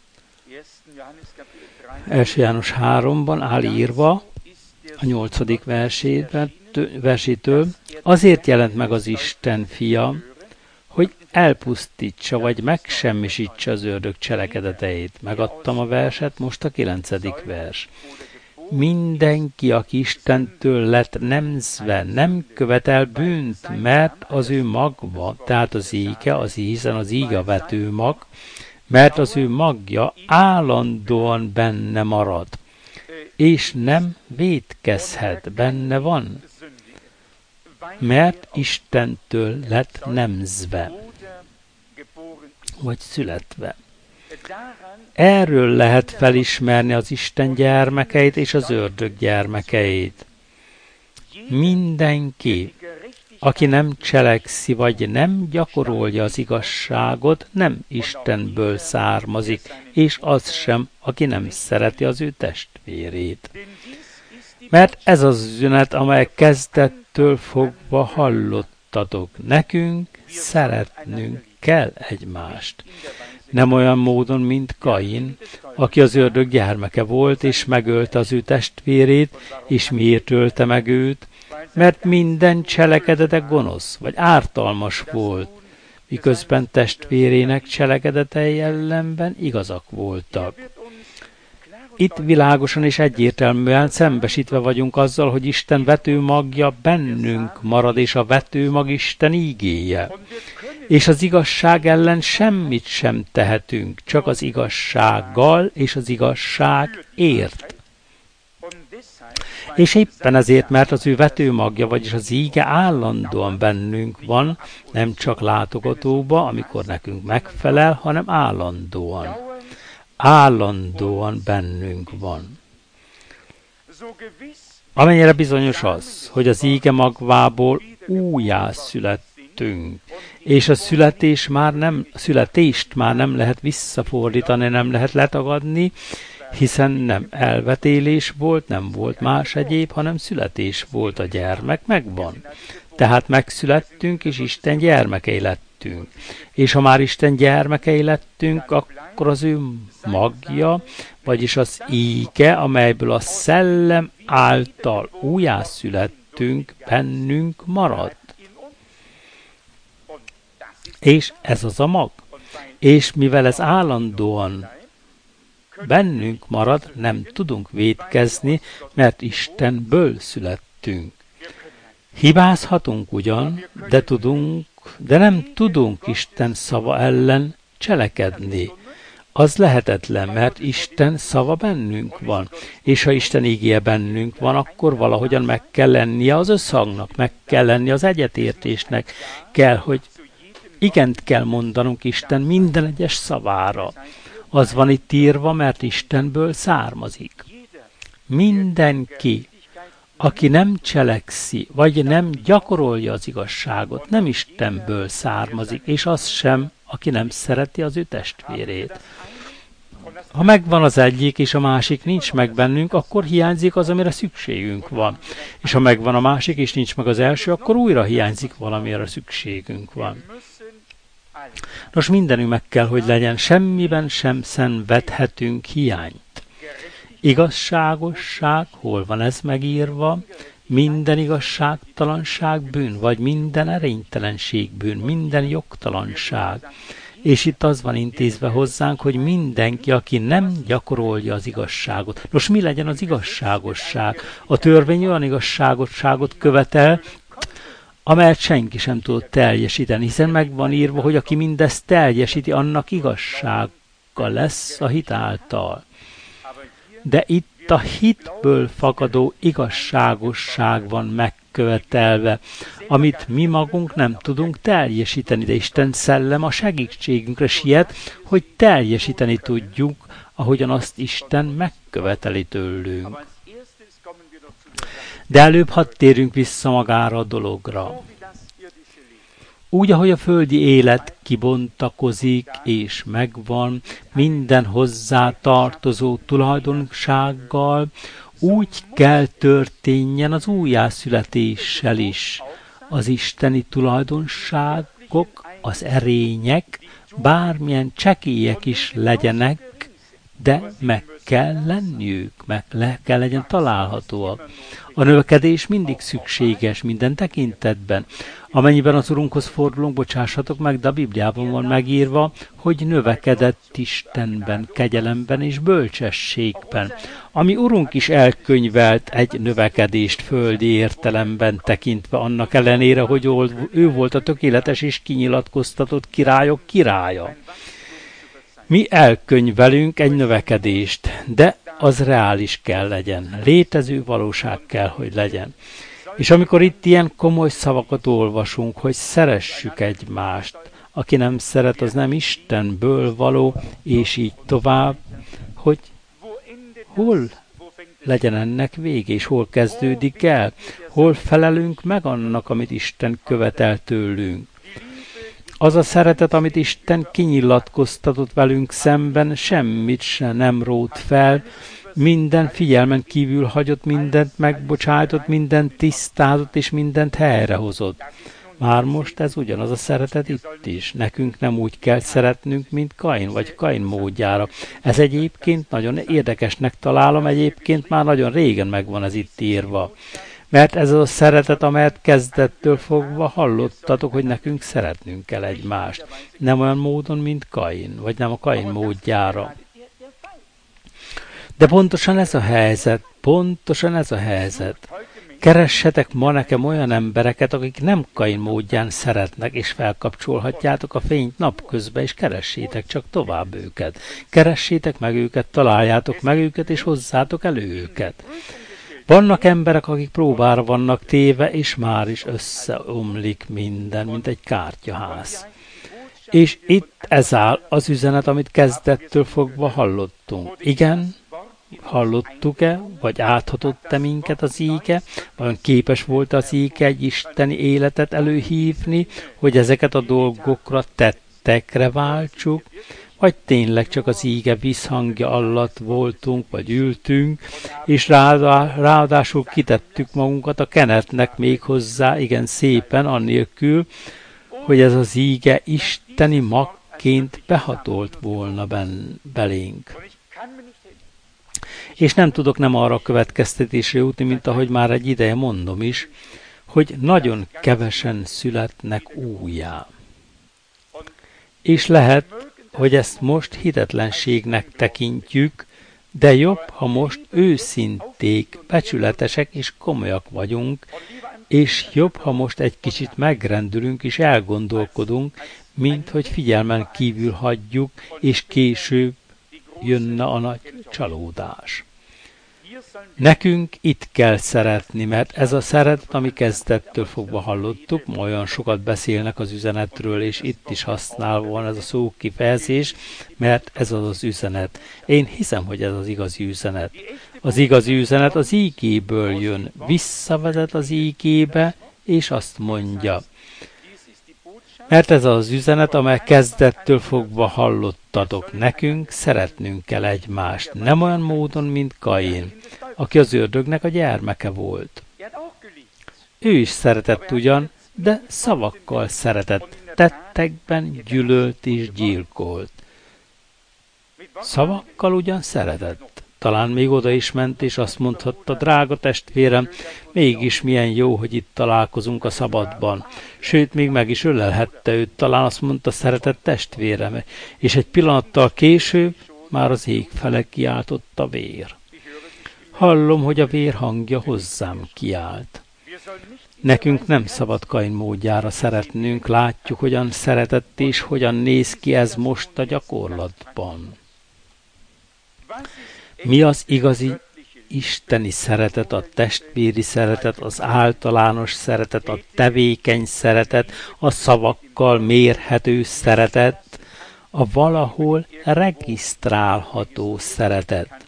1. János 3-ban áll írva, a 8. versétől, azért jelent meg az Isten fia, hogy elpusztítsa, vagy megsemmisítse az ördög cselekedeteit. Megadtam a verset, most a 9. vers. Mindenki, aki Istentől lett nemzve, nem követel bűnt, mert az ő magva, tehát az éke, hiszen az íge a vetőmag, mert az ő magja állandóan benne marad, és nem vétkezhet, benne van, mert Istentől lett nemzve, vagy születve. Erről lehet felismerni az Isten gyermekeit és az ördög gyermekeit. Mindenki, aki nem cselekszi, vagy nem gyakorolja az igazságot, nem Istenből származik, és az sem, aki nem szereti az ő testvérét. Mert ez az üzenet, amely kezdettől fogva hallottatok. Nekünk szeretnünk kell egymást. Nem olyan módon, mint Kain, aki az ördög gyermeke volt, és megölte az ő testvérét, és miért ölte meg őt? Mert minden cselekedete gonosz, vagy ártalmas volt, miközben testvérének cselekedetei ellenben igazak voltak. Itt világosan és egyértelműen szembesítve vagyunk azzal, hogy Isten vetőmagja bennünk marad, és a vetőmag Isten ígéje. És az igazság ellen semmit sem tehetünk, csak az igazsággal és az igazságért. És éppen ezért, mert az ő vetőmagja, vagyis az íge állandóan bennünk van, nem csak látogatóba, amikor nekünk megfelel, hanem állandóan. Állandóan bennünk van. Amennyire bizonyos az, hogy az íge magvából újjászülettünk, és a születést már nem lehet visszafordítani, nem lehet letagadni, hiszen nem elvetélés volt, nem volt más egyéb, hanem születés volt, a gyermek megvan. Tehát megszülettünk, és Isten gyermekei lettünk. És ha már Isten gyermekei lettünk, akkor az ő magja, vagyis az íge, amelyből a szellem által újjászülettünk, bennünk marad. És ez az a mag. És mivel ez állandóan bennünk marad, nem tudunk vétkezni, mert Istenből születtünk. Hibázhatunk ugyan, de nem tudunk Isten szava ellen cselekedni. Az lehetetlen, mert Isten szava bennünk van. És ha Isten ígéje bennünk van, akkor valahogyan meg kell lennie az összhangnak, meg kell lennie az egyetértésnek. Hogy igent kell mondanunk Isten minden egyes szavára. Az van itt írva, mert Istenből származik. Mindenki, aki nem cselekszi, vagy nem gyakorolja az igazságot, nem Istenből származik, és az sem, aki nem szereti az ő testvérét. Ha megvan az egyik, és a másik nincs meg bennünk, akkor hiányzik az, amire szükségünk van. És ha megvan a másik, és nincs meg az első, akkor újra hiányzik valamire szükségünk van. Nos, mindenünk meg kell, hogy legyen, semmiben sem szenvedhetünk hiányt. Igazságosság, hol van ez megírva? Minden igazságtalanság bűn, vagy minden erénytelenség bűn, minden jogtalanság. És itt az van intézve hozzánk, hogy mindenki, aki nem gyakorolja az igazságot. Nos, mi legyen az igazságosság? A törvény olyan igazságosságot követel, amelyet senki sem tud teljesíteni, hiszen meg van írva, hogy aki mindezt teljesíti, annak igazsága lesz a hit által. De itt a hitből fakadó igazságosság van megkövetelve, amit mi magunk nem tudunk teljesíteni, de Isten szellem a segítségünkre siet, hogy teljesíteni tudjuk, ahogyan azt Isten megköveteli tőlünk. De előbb hadd térjünk vissza magára a dologra. Úgy, ahogy a földi élet kibontakozik és megvan minden hozzá tartozó tulajdonsággal, úgy kell történjen az újjászületéssel is. Az isteni tulajdonságok, az erények, bármilyen csekélyek is legyenek, de meg kell lenniük, meg kell legyen találhatóak. A növekedés mindig szükséges minden tekintetben. Amennyiben az Urunkhoz fordulunk, bocsássatok meg, de a Bibliában van megírva, hogy növekedett Istenben, kegyelemben és bölcsességben. Ami Urunk is elkönyvelt egy növekedést földi értelemben tekintve, annak ellenére, hogy ő volt a tökéletes és kinyilatkoztatott királyok királya. Mi elkönyvelünk egy növekedést, de az reális kell legyen, létező valóság kell, hogy legyen. És amikor itt ilyen komoly szavakat olvasunk, hogy szeressük egymást, aki nem szeret, az nem Istenből való, és így tovább, hogy hol legyen ennek vége, és hol kezdődik el, hol felelünk meg annak, amit Isten követel tőlünk. Az a szeretet, amit Isten kinyilatkoztatott velünk szemben, semmit se nem rót fel, minden figyelmen kívül hagyott, mindent megbocsájtott, mindent tisztázott és mindent helyrehozott. Már most ez ugyanaz a szeretet itt is. Nekünk nem úgy kell szeretnünk, mint Kain, vagy Kain módjára. Ez egyébként nagyon érdekesnek találom, egyébként már nagyon régen megvan ez itt írva. Mert ez az a szeretet, amelyet kezdettől fogva hallottatok, hogy nekünk szeretnünk kell egymást. Nem olyan módon, mint Kain, vagy nem a Kain módjára. De pontosan ez a helyzet. Keressetek ma nekem olyan embereket, akik nem Kain módján szeretnek, és felkapcsolhatjátok a fényt napközben, és keressétek csak tovább őket. Keressétek meg őket, találjátok meg őket, és hozzátok elő őket. Vannak emberek, akik próbára vannak téve, és már is összeomlik minden, mint egy kártyaház. És itt ez áll az üzenet, amit kezdettől fogva hallottunk. Igen, hallottuk-e, vagy áthatott-e minket az íge, vajon képes volt az íge egy isteni életet előhívni, hogy ezeket a dolgokra tettekre váltsuk, vagy tényleg csak az íge visszhangja alatt voltunk, vagy ültünk, és ráadásul kitettük magunkat a kenetnek még hozzá, igen szépen, annélkül, hogy ez az íge isteni magként behatolt volna belénk. És nem tudok nem arra a következtetésre jutni, mint ahogy már egy ideje mondom is, hogy nagyon kevesen születnek újjá. És lehet, hogy ezt most hitetlenségnek tekintjük, de jobb, ha most őszinték, becsületesek és komolyak vagyunk, és jobb, ha most egy kicsit megrendülünk és elgondolkodunk, mint hogy figyelmen kívül hagyjuk, és később jönne a nagy csalódás. Nekünk itt kell szeretni, mert ez a szeretet, ami kezdettől fogva hallottuk, ma olyan sokat beszélnek az üzenetről, és itt is használva van ez a szókifejezés, mert ez az üzenet. Én hiszem, hogy ez az igazi üzenet. Az igazi üzenet az ígéből jön, visszavezet az ígébe, és azt mondja. Mert ez az üzenet, amely kezdettől fogva hallottatok nekünk, szeretnünk kell egymást, nem olyan módon, mint Kain, aki az ördögnek a gyermeke volt. Ő is szeretett ugyan, de szavakkal szeretett, tettekben gyűlölt és gyilkolt. Szavakkal ugyan szeretett. Talán még oda is ment, és azt mondhatta, drága testvérem, mégis milyen jó, hogy itt találkozunk a szabadban. Sőt, még meg is ölelhette őt, talán azt mondta, szeretett testvérem, és egy pillanattal később már az ég fele kiáltott a vér. Hallom, hogy a vér hangja hozzám kiált. Nekünk nem szabad Kain módjára szeretnünk, látjuk, hogyan szeretett és hogyan néz ki ez most a gyakorlatban. Mi az igazi isteni szeretet, a testvéri szeretet, az általános szeretet, a tevékeny szeretet, a szavakkal mérhető szeretet, a valahol regisztrálható szeretet.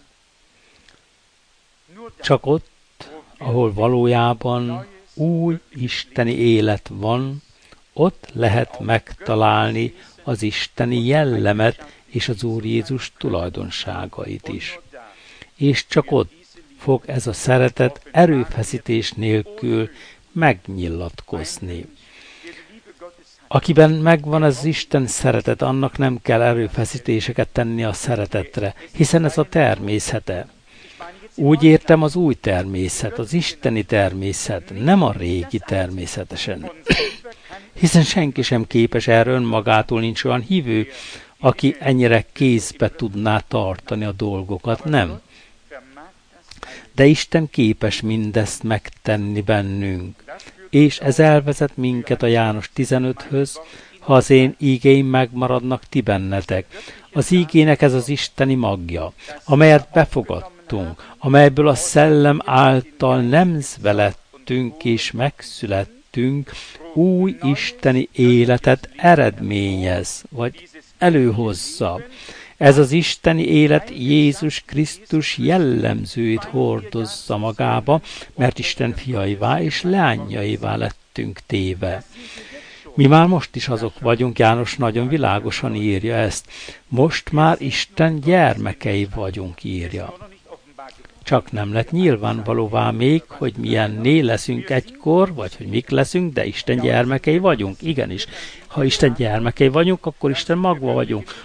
Csak ott, ahol valójában új isteni élet van, ott lehet megtalálni az isteni jellemet és az Úr Jézus tulajdonságait is. És csak ott fog ez a szeretet erőfeszítés nélkül megnyilatkozni. Akiben megvan az Isten szeretet, annak nem kell erőfeszítéseket tenni a szeretetre, hiszen ez a természete. Úgy értem az új természet, az isteni természet, nem a régi természetesen. Hiszen senki sem képes erről önmagától, nincs olyan hívő, aki ennyire kézbe tudná tartani a dolgokat, nem. De Isten képes mindezt megtenni bennünk. És ez elvezet minket a János 15-höz, ha az én ígéim megmaradnak ti bennetek. Az ígének ez az isteni magja, amelyet befogadtunk, amelyből a szellem által nemzve lettünk és megszülettünk, új isteni életet eredményez, vagy előhozza. Ez az isteni élet Jézus Krisztus jellemzőit hordozza magába, mert Isten fiaivá és leányjaivá lettünk téve. Mi már most is azok vagyunk, János nagyon világosan írja ezt. Most már Isten gyermekei vagyunk, írja. Csak nem lett nyilvánvalóvá még, hogy milyenné leszünk egykor, vagy hogy mik leszünk, de Isten gyermekei vagyunk. Igenis, ha Isten gyermekei vagyunk, akkor Isten magva vagyunk.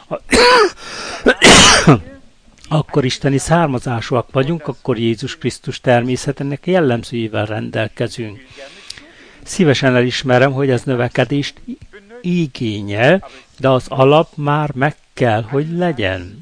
Akkor isteni származásúak vagyunk, akkor Jézus Krisztus természetének jellemzőivel rendelkezünk. Szívesen elismerem, hogy ez növekedést igényel, de az alap már meg kell, hogy legyen.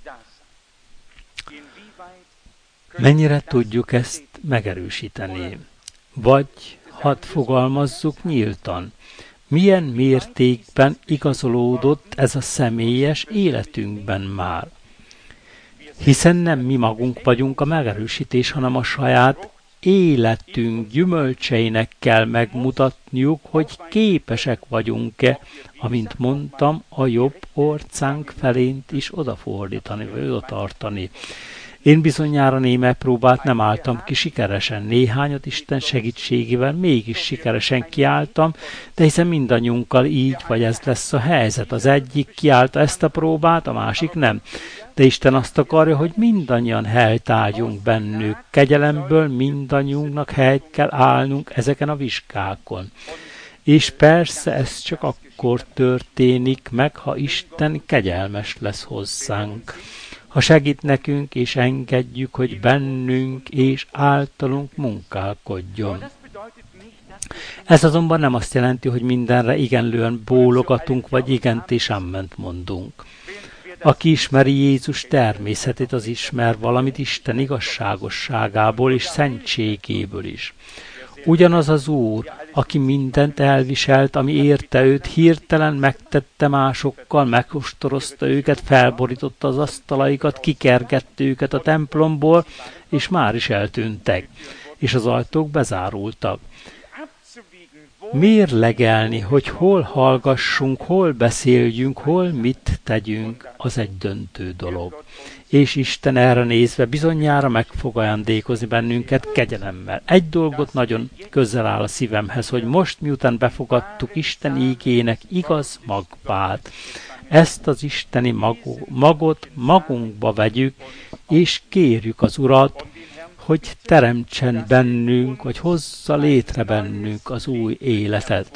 Mennyire tudjuk ezt megerősíteni? Vagy hadd fogalmazzuk nyíltan, milyen mértékben igazolódott ez a személyes életünkben már? Hiszen nem mi magunk vagyunk a megerősítés, hanem a saját életünk gyümölcseinek kell megmutatniuk, hogy képesek vagyunk-e, amint mondtam, a jobb orcánk felént is odafordítani, vagy odatartani. Én bizonyára némely próbát nem álltam ki sikeresen, néhányat Isten segítségével mégis sikeresen kiálltam, de hiszen mindannyiunkkal így vagy ez lesz a helyzet. Az egyik kiállta ezt a próbát, a másik nem. De Isten azt akarja, hogy mindannyian helyt álljunk bennük. Kegyelemből mindannyiunknak helyt kell állnunk ezeken a vizsgákon. És persze ez csak akkor történik meg, ha Isten kegyelmes lesz hozzánk. Ha segít nekünk, és engedjük, hogy bennünk és általunk munkálkodjon. Ez azonban nem azt jelenti, hogy mindenre igenlően bólogatunk, vagy igent és amment mondunk. Aki ismeri Jézus természetét, az ismer valamit Isten igazságosságából és szentségéből is. Ugyanaz az Úr, aki mindent elviselt, ami érte őt, hirtelen megtette másokkal, megostorozta őket, felborította az asztalaikat, kikergette őket a templomból, és már is eltűntek, és az ajtók bezárultak. Mérlegelni, hogy hol hallgassunk, hol beszéljünk, hol mit tegyünk, az egy döntő dolog. És Isten erre nézve bizonyára meg fog ajándékozni bennünket kegyelemmel. Egy dolgot nagyon közel áll a szívemhez, hogy most, miután befogadtuk Isten ígének igaz magvát, ezt az isteni magot magunkba vegyük, és kérjük az Urat, hogy teremtsen bennünk, vagy hozza létre bennünk az új életet.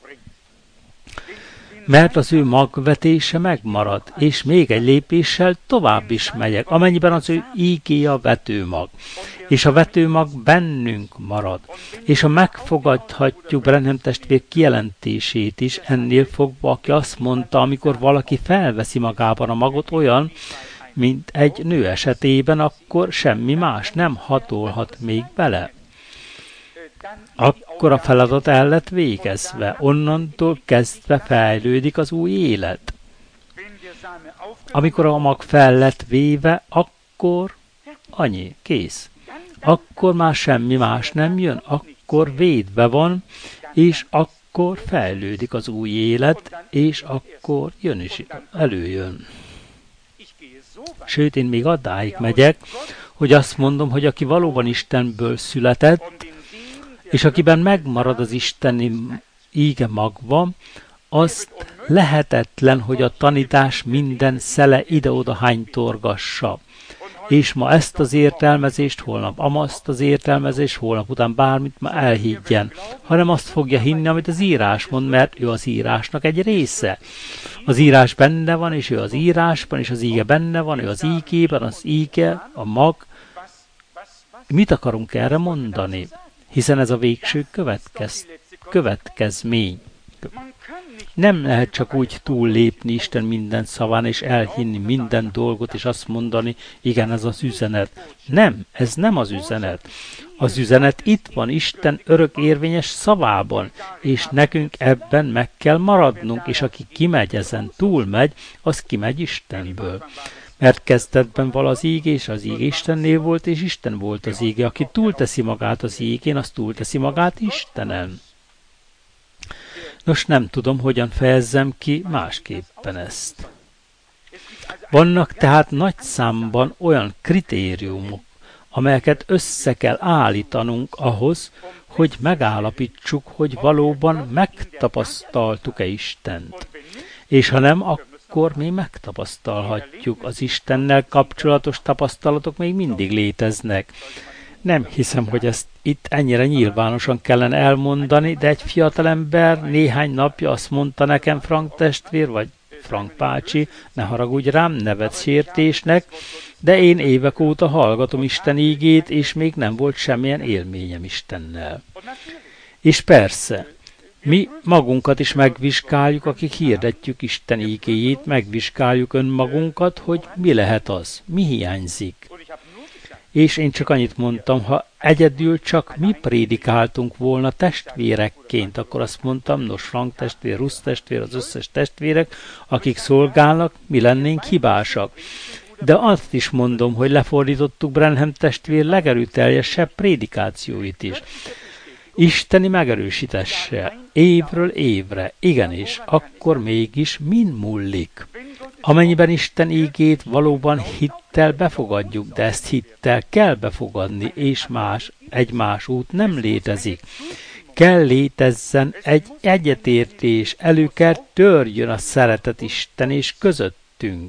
Mert az ő magvetése megmarad, és még egy lépéssel tovább is megyek, amennyiben az ő ígéje a vetőmag, és a vetőmag bennünk marad, és ha megfogadhatjuk Branham testvér kijelentését is, ennél fogva, aki azt mondta, amikor valaki felveszi magában a magot olyan, mint egy nő esetében, akkor semmi más nem hatolhat még bele. Akkor a feladat el lett végezve, onnantól kezdve fejlődik az új élet. Amikor a mag fel lett véve, akkor annyi, kész. Akkor már semmi más nem jön, akkor védve van, és akkor fejlődik az új élet, és akkor jön is, előjön. Sőt, én még addáig megyek, hogy azt mondom, hogy aki valóban Istenből született, és akiben megmarad az isteni íge magva, azt lehetetlen, hogy a tanítás minden szele ide-oda hánytorgassa. És ma ezt az értelmezést, holnap amazt az értelmezést, holnap után bármit ma elhiggyen, hanem azt fogja hinni, amit az írás mond, mert ő az írásnak egy része. Az írás benne van, és ő az írásban, és az íge benne van, ő az ígében, az íge, a mag. Mit akarunk erre mondani? Hiszen ez a végső következmény. Nem lehet csak úgy túllépni Isten minden szaván, és elhinni minden dolgot, és azt mondani, igen, ez az üzenet. Nem, ez nem az üzenet. Az üzenet itt van Isten örök érvényes szavában, és nekünk ebben meg kell maradnunk, és aki kimegy ezen, túlmegy, az kimegy Istenből. Mert kezdetben val az íge, és az íge Istennél volt, és Isten volt az íge. Aki túlteszi magát az ígén, az túlteszi magát Istenen. Nos, nem tudom, hogyan fejezzem ki másképpen ezt. Vannak tehát nagy számban olyan kritériumok, amelyeket össze kell állítanunk ahhoz, hogy megállapítsuk, hogy valóban megtapasztaltuk-e Istent. És ha nem, akkor mi megtapasztalhatjuk. Az Istennel kapcsolatos tapasztalatok még mindig léteznek. Nem hiszem, hogy ezt itt ennyire nyilvánosan kellene elmondani, de egy fiatalember néhány napja azt mondta nekem, Frank testvér, vagy Frank bácsi, ne haragudj rám, nevet sértésnek, de én évek óta hallgatom Isten ígét, és még nem volt semmilyen élményem Istennel. És persze, mi magunkat is megvizsgáljuk, akik hirdetjük Isten ígéjét, megvizsgáljuk önmagunkat, hogy mi lehet az, mi hiányzik. És én csak annyit mondtam, ha egyedül csak mi prédikáltunk volna testvérekként, akkor azt mondtam, nos, Frank testvér, Rusz testvér, az összes testvérek, akik szolgálnak, mi lennénk hibásak. De azt is mondom, hogy lefordítottuk Branham testvér legerőteljesebb prédikációit is. Isteni megerősítesse, évről évre, igenis, akkor mégis min múlik. Amennyiben Isten ígét valóban hittel befogadjuk, de ezt hittel kell befogadni, és egy más út nem létezik. Kell létezzen egy egyetértés, elő kell törjön a szeretet Isten és közöttünk.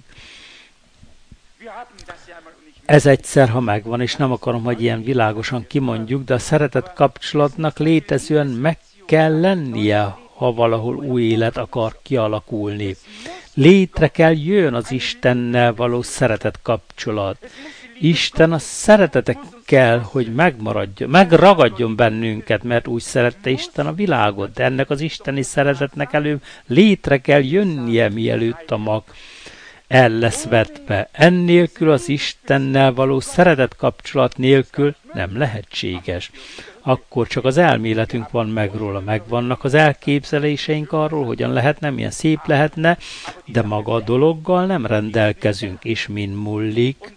Ez egyszer, ha megvan, és nem akarom, hogy ilyen világosan kimondjuk, de a szeretet kapcsolatnak létezően meg kell lennie, ha valahol új élet akar kialakulni. Létre kell jön az Istennel való szeretet kapcsolat. Isten a szeretete kell, hogy megmaradjon, megragadjon bennünket, mert úgy szerette Isten a világot, de ennek az isteni szeretetnek előbb létre kell jönnie, mielőtt a mag el lesz vetve. Ennélkül az Istennel való szeretet kapcsolat nélkül nem lehetséges. Akkor csak az elméletünk van meg róla, megvannak az elképzeléseink arról, hogyan lehetne, milyen szép lehetne, de maga a dologgal nem rendelkezünk, és min múlik.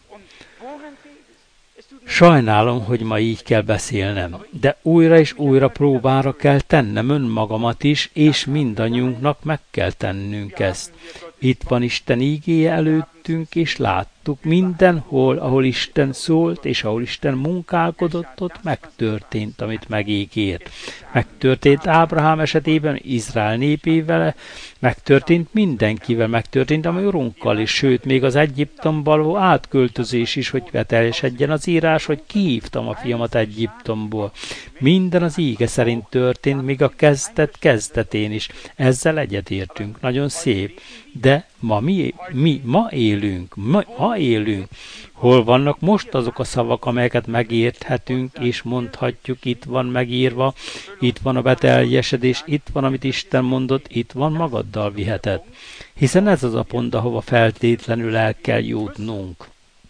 Sajnálom, hogy ma így kell beszélnem, de újra és újra próbára kell tennem önmagamat is, és mindannyiunknak meg kell tennünk ezt. Itt van Isten ígéje előttünk, és láttuk mindenhol, ahol Isten szólt, és ahol Isten munkálkodott, ott megtörtént, amit megígért. Megtörtént Ábrahám esetében, Izrael népével, megtörtént mindenkivel, megtörtént a mi urunkkal is, sőt, még az Egyiptomból való átköltözés is, hogy beteljesedjen az írás, hogy kihívtam a fiamat Egyiptomból. Minden az íge szerint történt, még a kezdetén is. Ezzel egyetértünk. Nagyon szép. De ma élünk. Hol vannak most azok a szavak, amelyeket megérthetünk, és mondhatjuk, itt van megírva, itt van a beteljesedés, itt van, amit Isten mondott, itt van, magaddal viheted. Hiszen ez az a pont, ahova feltétlenül el kell jutnunk.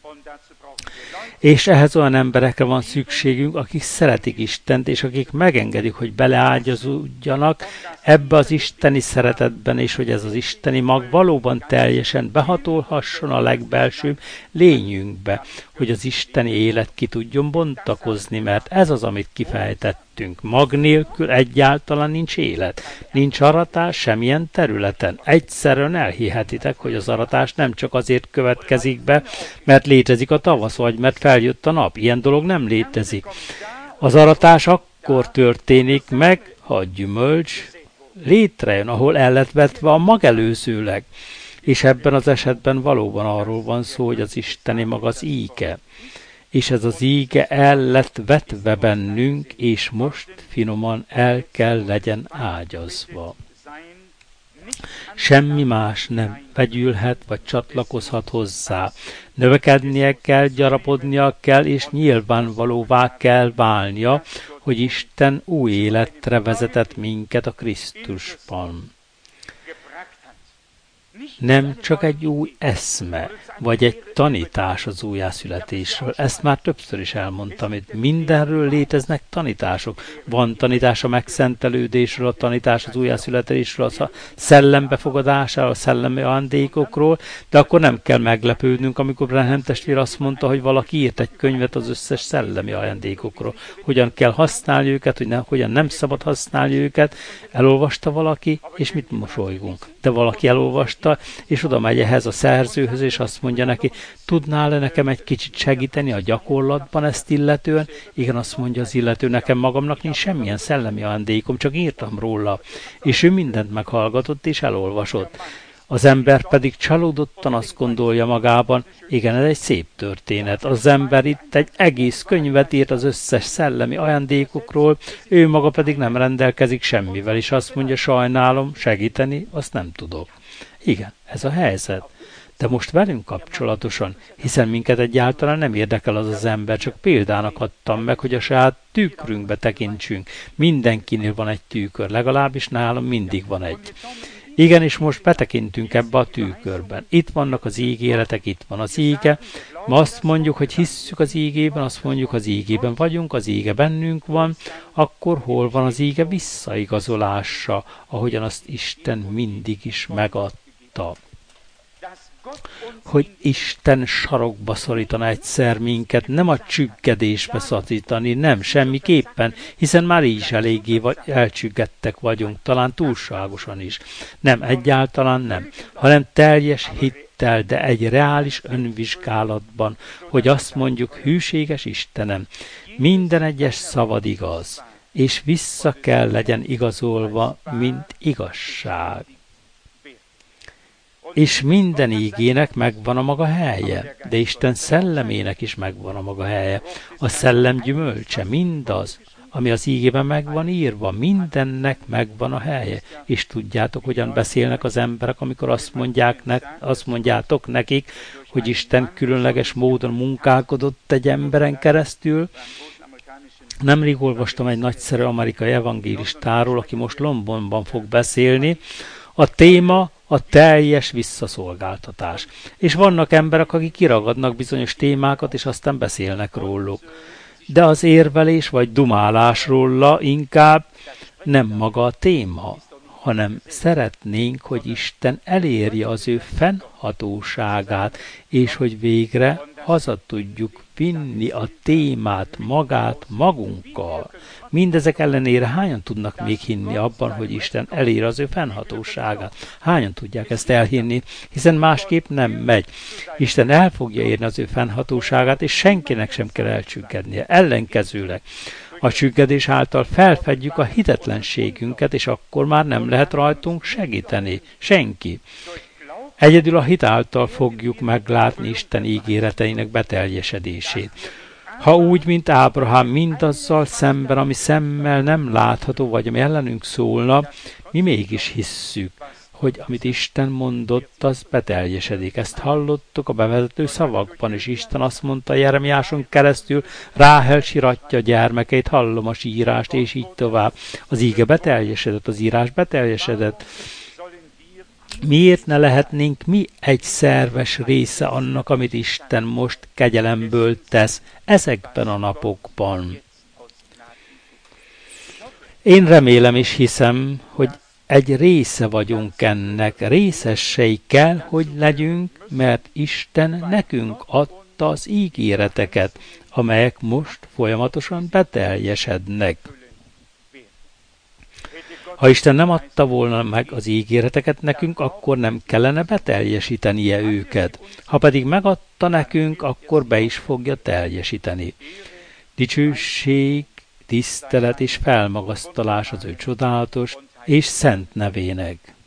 És ehhez olyan emberekre van szükségünk, akik szeretik Istent, és akik megengedik, hogy beleágyazódjanak ebbe az isteni szeretetben, és hogy ez az isteni mag valóban teljesen behatolhasson a legbelsőbb lényünkbe, hogy az isteni élet ki tudjon bontakozni, mert ez az, amit kifejtettünk. Mag nélkül egyáltalán nincs élet, nincs aratás semmilyen területen. Egyszerűen elhihetitek, hogy az aratás nem csak azért következik be, mert létezik a tavasz, vagy mert feljött a nap. Ilyen dolog nem létezik. Az aratás akkor történik meg, ha a gyümölcs létrejön, ahol el lett vetve a magelőzőleg. És ebben az esetben valóban arról van szó, hogy az isteni mag az íge. És ez az íge el lett vetve bennünk, és most finoman el kell legyen ágyazva. Semmi más nem vegyülhet, vagy csatlakozhat hozzá. Növekednie kell, gyarapodnia kell, és nyilvánvalóvá kell válnia, hogy Isten új életre vezetett minket a Krisztusban. Nem csak egy új eszme, vagy egy tanítás az újjászületésről. Ezt már többször is elmondtam, hogy mindenről léteznek tanítások. Van tanítás a megszentelődésről, a tanítás az újjászületésről, a szellem befogadásáról, a szellemi ajándékokról, de akkor nem kell meglepődnünk, amikor Branham testvér azt mondta, hogy valaki írt egy könyvet az összes szellemi ajándékokról. Hogyan kell használni őket, hogyan nem szabad használni őket. Elolvasta valaki, és mit mosolygunk. De valaki elolvasta, és oda megy ehhez a szerzőhöz, és azt mondja neki, tudnál-e nekem egy kicsit segíteni a gyakorlatban ezt illetően? Igen, azt mondja az illető, nekem magamnak nincs semmilyen szellemi ajándékom, csak írtam róla. És ő mindent meghallgatott és elolvasott. Az ember pedig csalódottan azt gondolja magában, igen, ez egy szép történet. Az ember itt egy egész könyvet írt az összes szellemi ajándékokról, ő maga pedig nem rendelkezik semmivel, és azt mondja, sajnálom, segíteni, azt nem tudok. Igen, ez a helyzet. De most velünk kapcsolatosan, hiszen minket egyáltalán nem érdekel az az ember, csak példának adtam meg, hogy a saját tükrünkbe tekintsünk. Mindenkinél van egy tükör, legalábbis nálam mindig van egy. Igen, és most betekintünk ebbe a tükörben. Itt vannak az ígéretek, itt van az íge. Ma azt mondjuk, hogy hisszük az ígében, azt mondjuk, az ígében vagyunk, az íge bennünk van, akkor hol van az íge visszaigazolása, ahogyan azt Isten mindig is megadta. Hogy Isten sarokba szorítana egyszer minket, nem a csüggedésbe szorítani, nem, semmiképpen, hiszen már így is eléggé elcsüggedtek vagyunk, talán túlságosan is. Nem, egyáltalán nem, hanem teljes hittel, de egy reális önvizsgálatban, hogy azt mondjuk, hűséges Istenem, minden egyes szavad igaz, és vissza kell legyen igazolva, mint igazság. És minden ígének megvan a maga helye, de Isten szellemének is megvan a maga helye. A szellem gyümölcse, mindaz, ami az ígében megvan írva, mindennek megvan a helye. És tudjátok, hogyan beszélnek az emberek, amikor azt mondjátok nekik, hogy Isten különleges módon munkálkodott egy emberen keresztül. Nemrég olvastam egy nagyszerű amerikai evangélistáról, aki most Londonban fog beszélni. A téma a teljes visszaszolgáltatás. És vannak emberek, akik kiragadnak bizonyos témákat, és aztán beszélnek róluk. De az érvelés vagy dumálás róla inkább nem maga a téma, hanem szeretnénk, hogy Isten elérje az ő fennhatóságát, és hogy végre haza tudjuk vinni a témát, magát magunkkal. Mindezek ellenére hányan tudnak még hinni abban, hogy Isten elér az ő fennhatóságát? Hányan tudják ezt elhinni? Hiszen másképp nem megy. Isten el fogja érni az ő fennhatóságát, és senkinek sem kell elcsüggednie. Ellenkezőleg. A csüggedés által felfedjük a hitetlenségünket, és akkor már nem lehet rajtunk segíteni. Senki. Egyedül a hit által fogjuk meglátni Isten ígéreteinek beteljesedését. Ha úgy, mint Ábrahám, mindazzal szemben, ami szemmel nem látható, vagy ami ellenünk szólna, mi mégis hisszük, hogy amit Isten mondott, az beteljesedik. Ezt hallottuk a bevezető szavakban, és Isten azt mondta Jeremiáson keresztül, Ráhel siratja gyermekeit, hallom a sírást, és így tovább. Az íge beteljesedett, az írás beteljesedett. Miért ne lehetnénk mi egy szerves része annak, amit Isten most kegyelemből tesz ezekben a napokban? Én remélem és hiszem, hogy egy része vagyunk ennek, részessei kell, hogy legyünk, mert Isten nekünk adta az ígéreteket, amelyek most folyamatosan beteljesednek. Ha Isten nem adta volna meg az ígéreteket nekünk, akkor nem kellene beteljesítenie őket. Ha pedig megadta nekünk, akkor be is fogja teljesíteni. Dicsőség, tisztelet és felmagasztalás az ő csodálatos és szent nevének.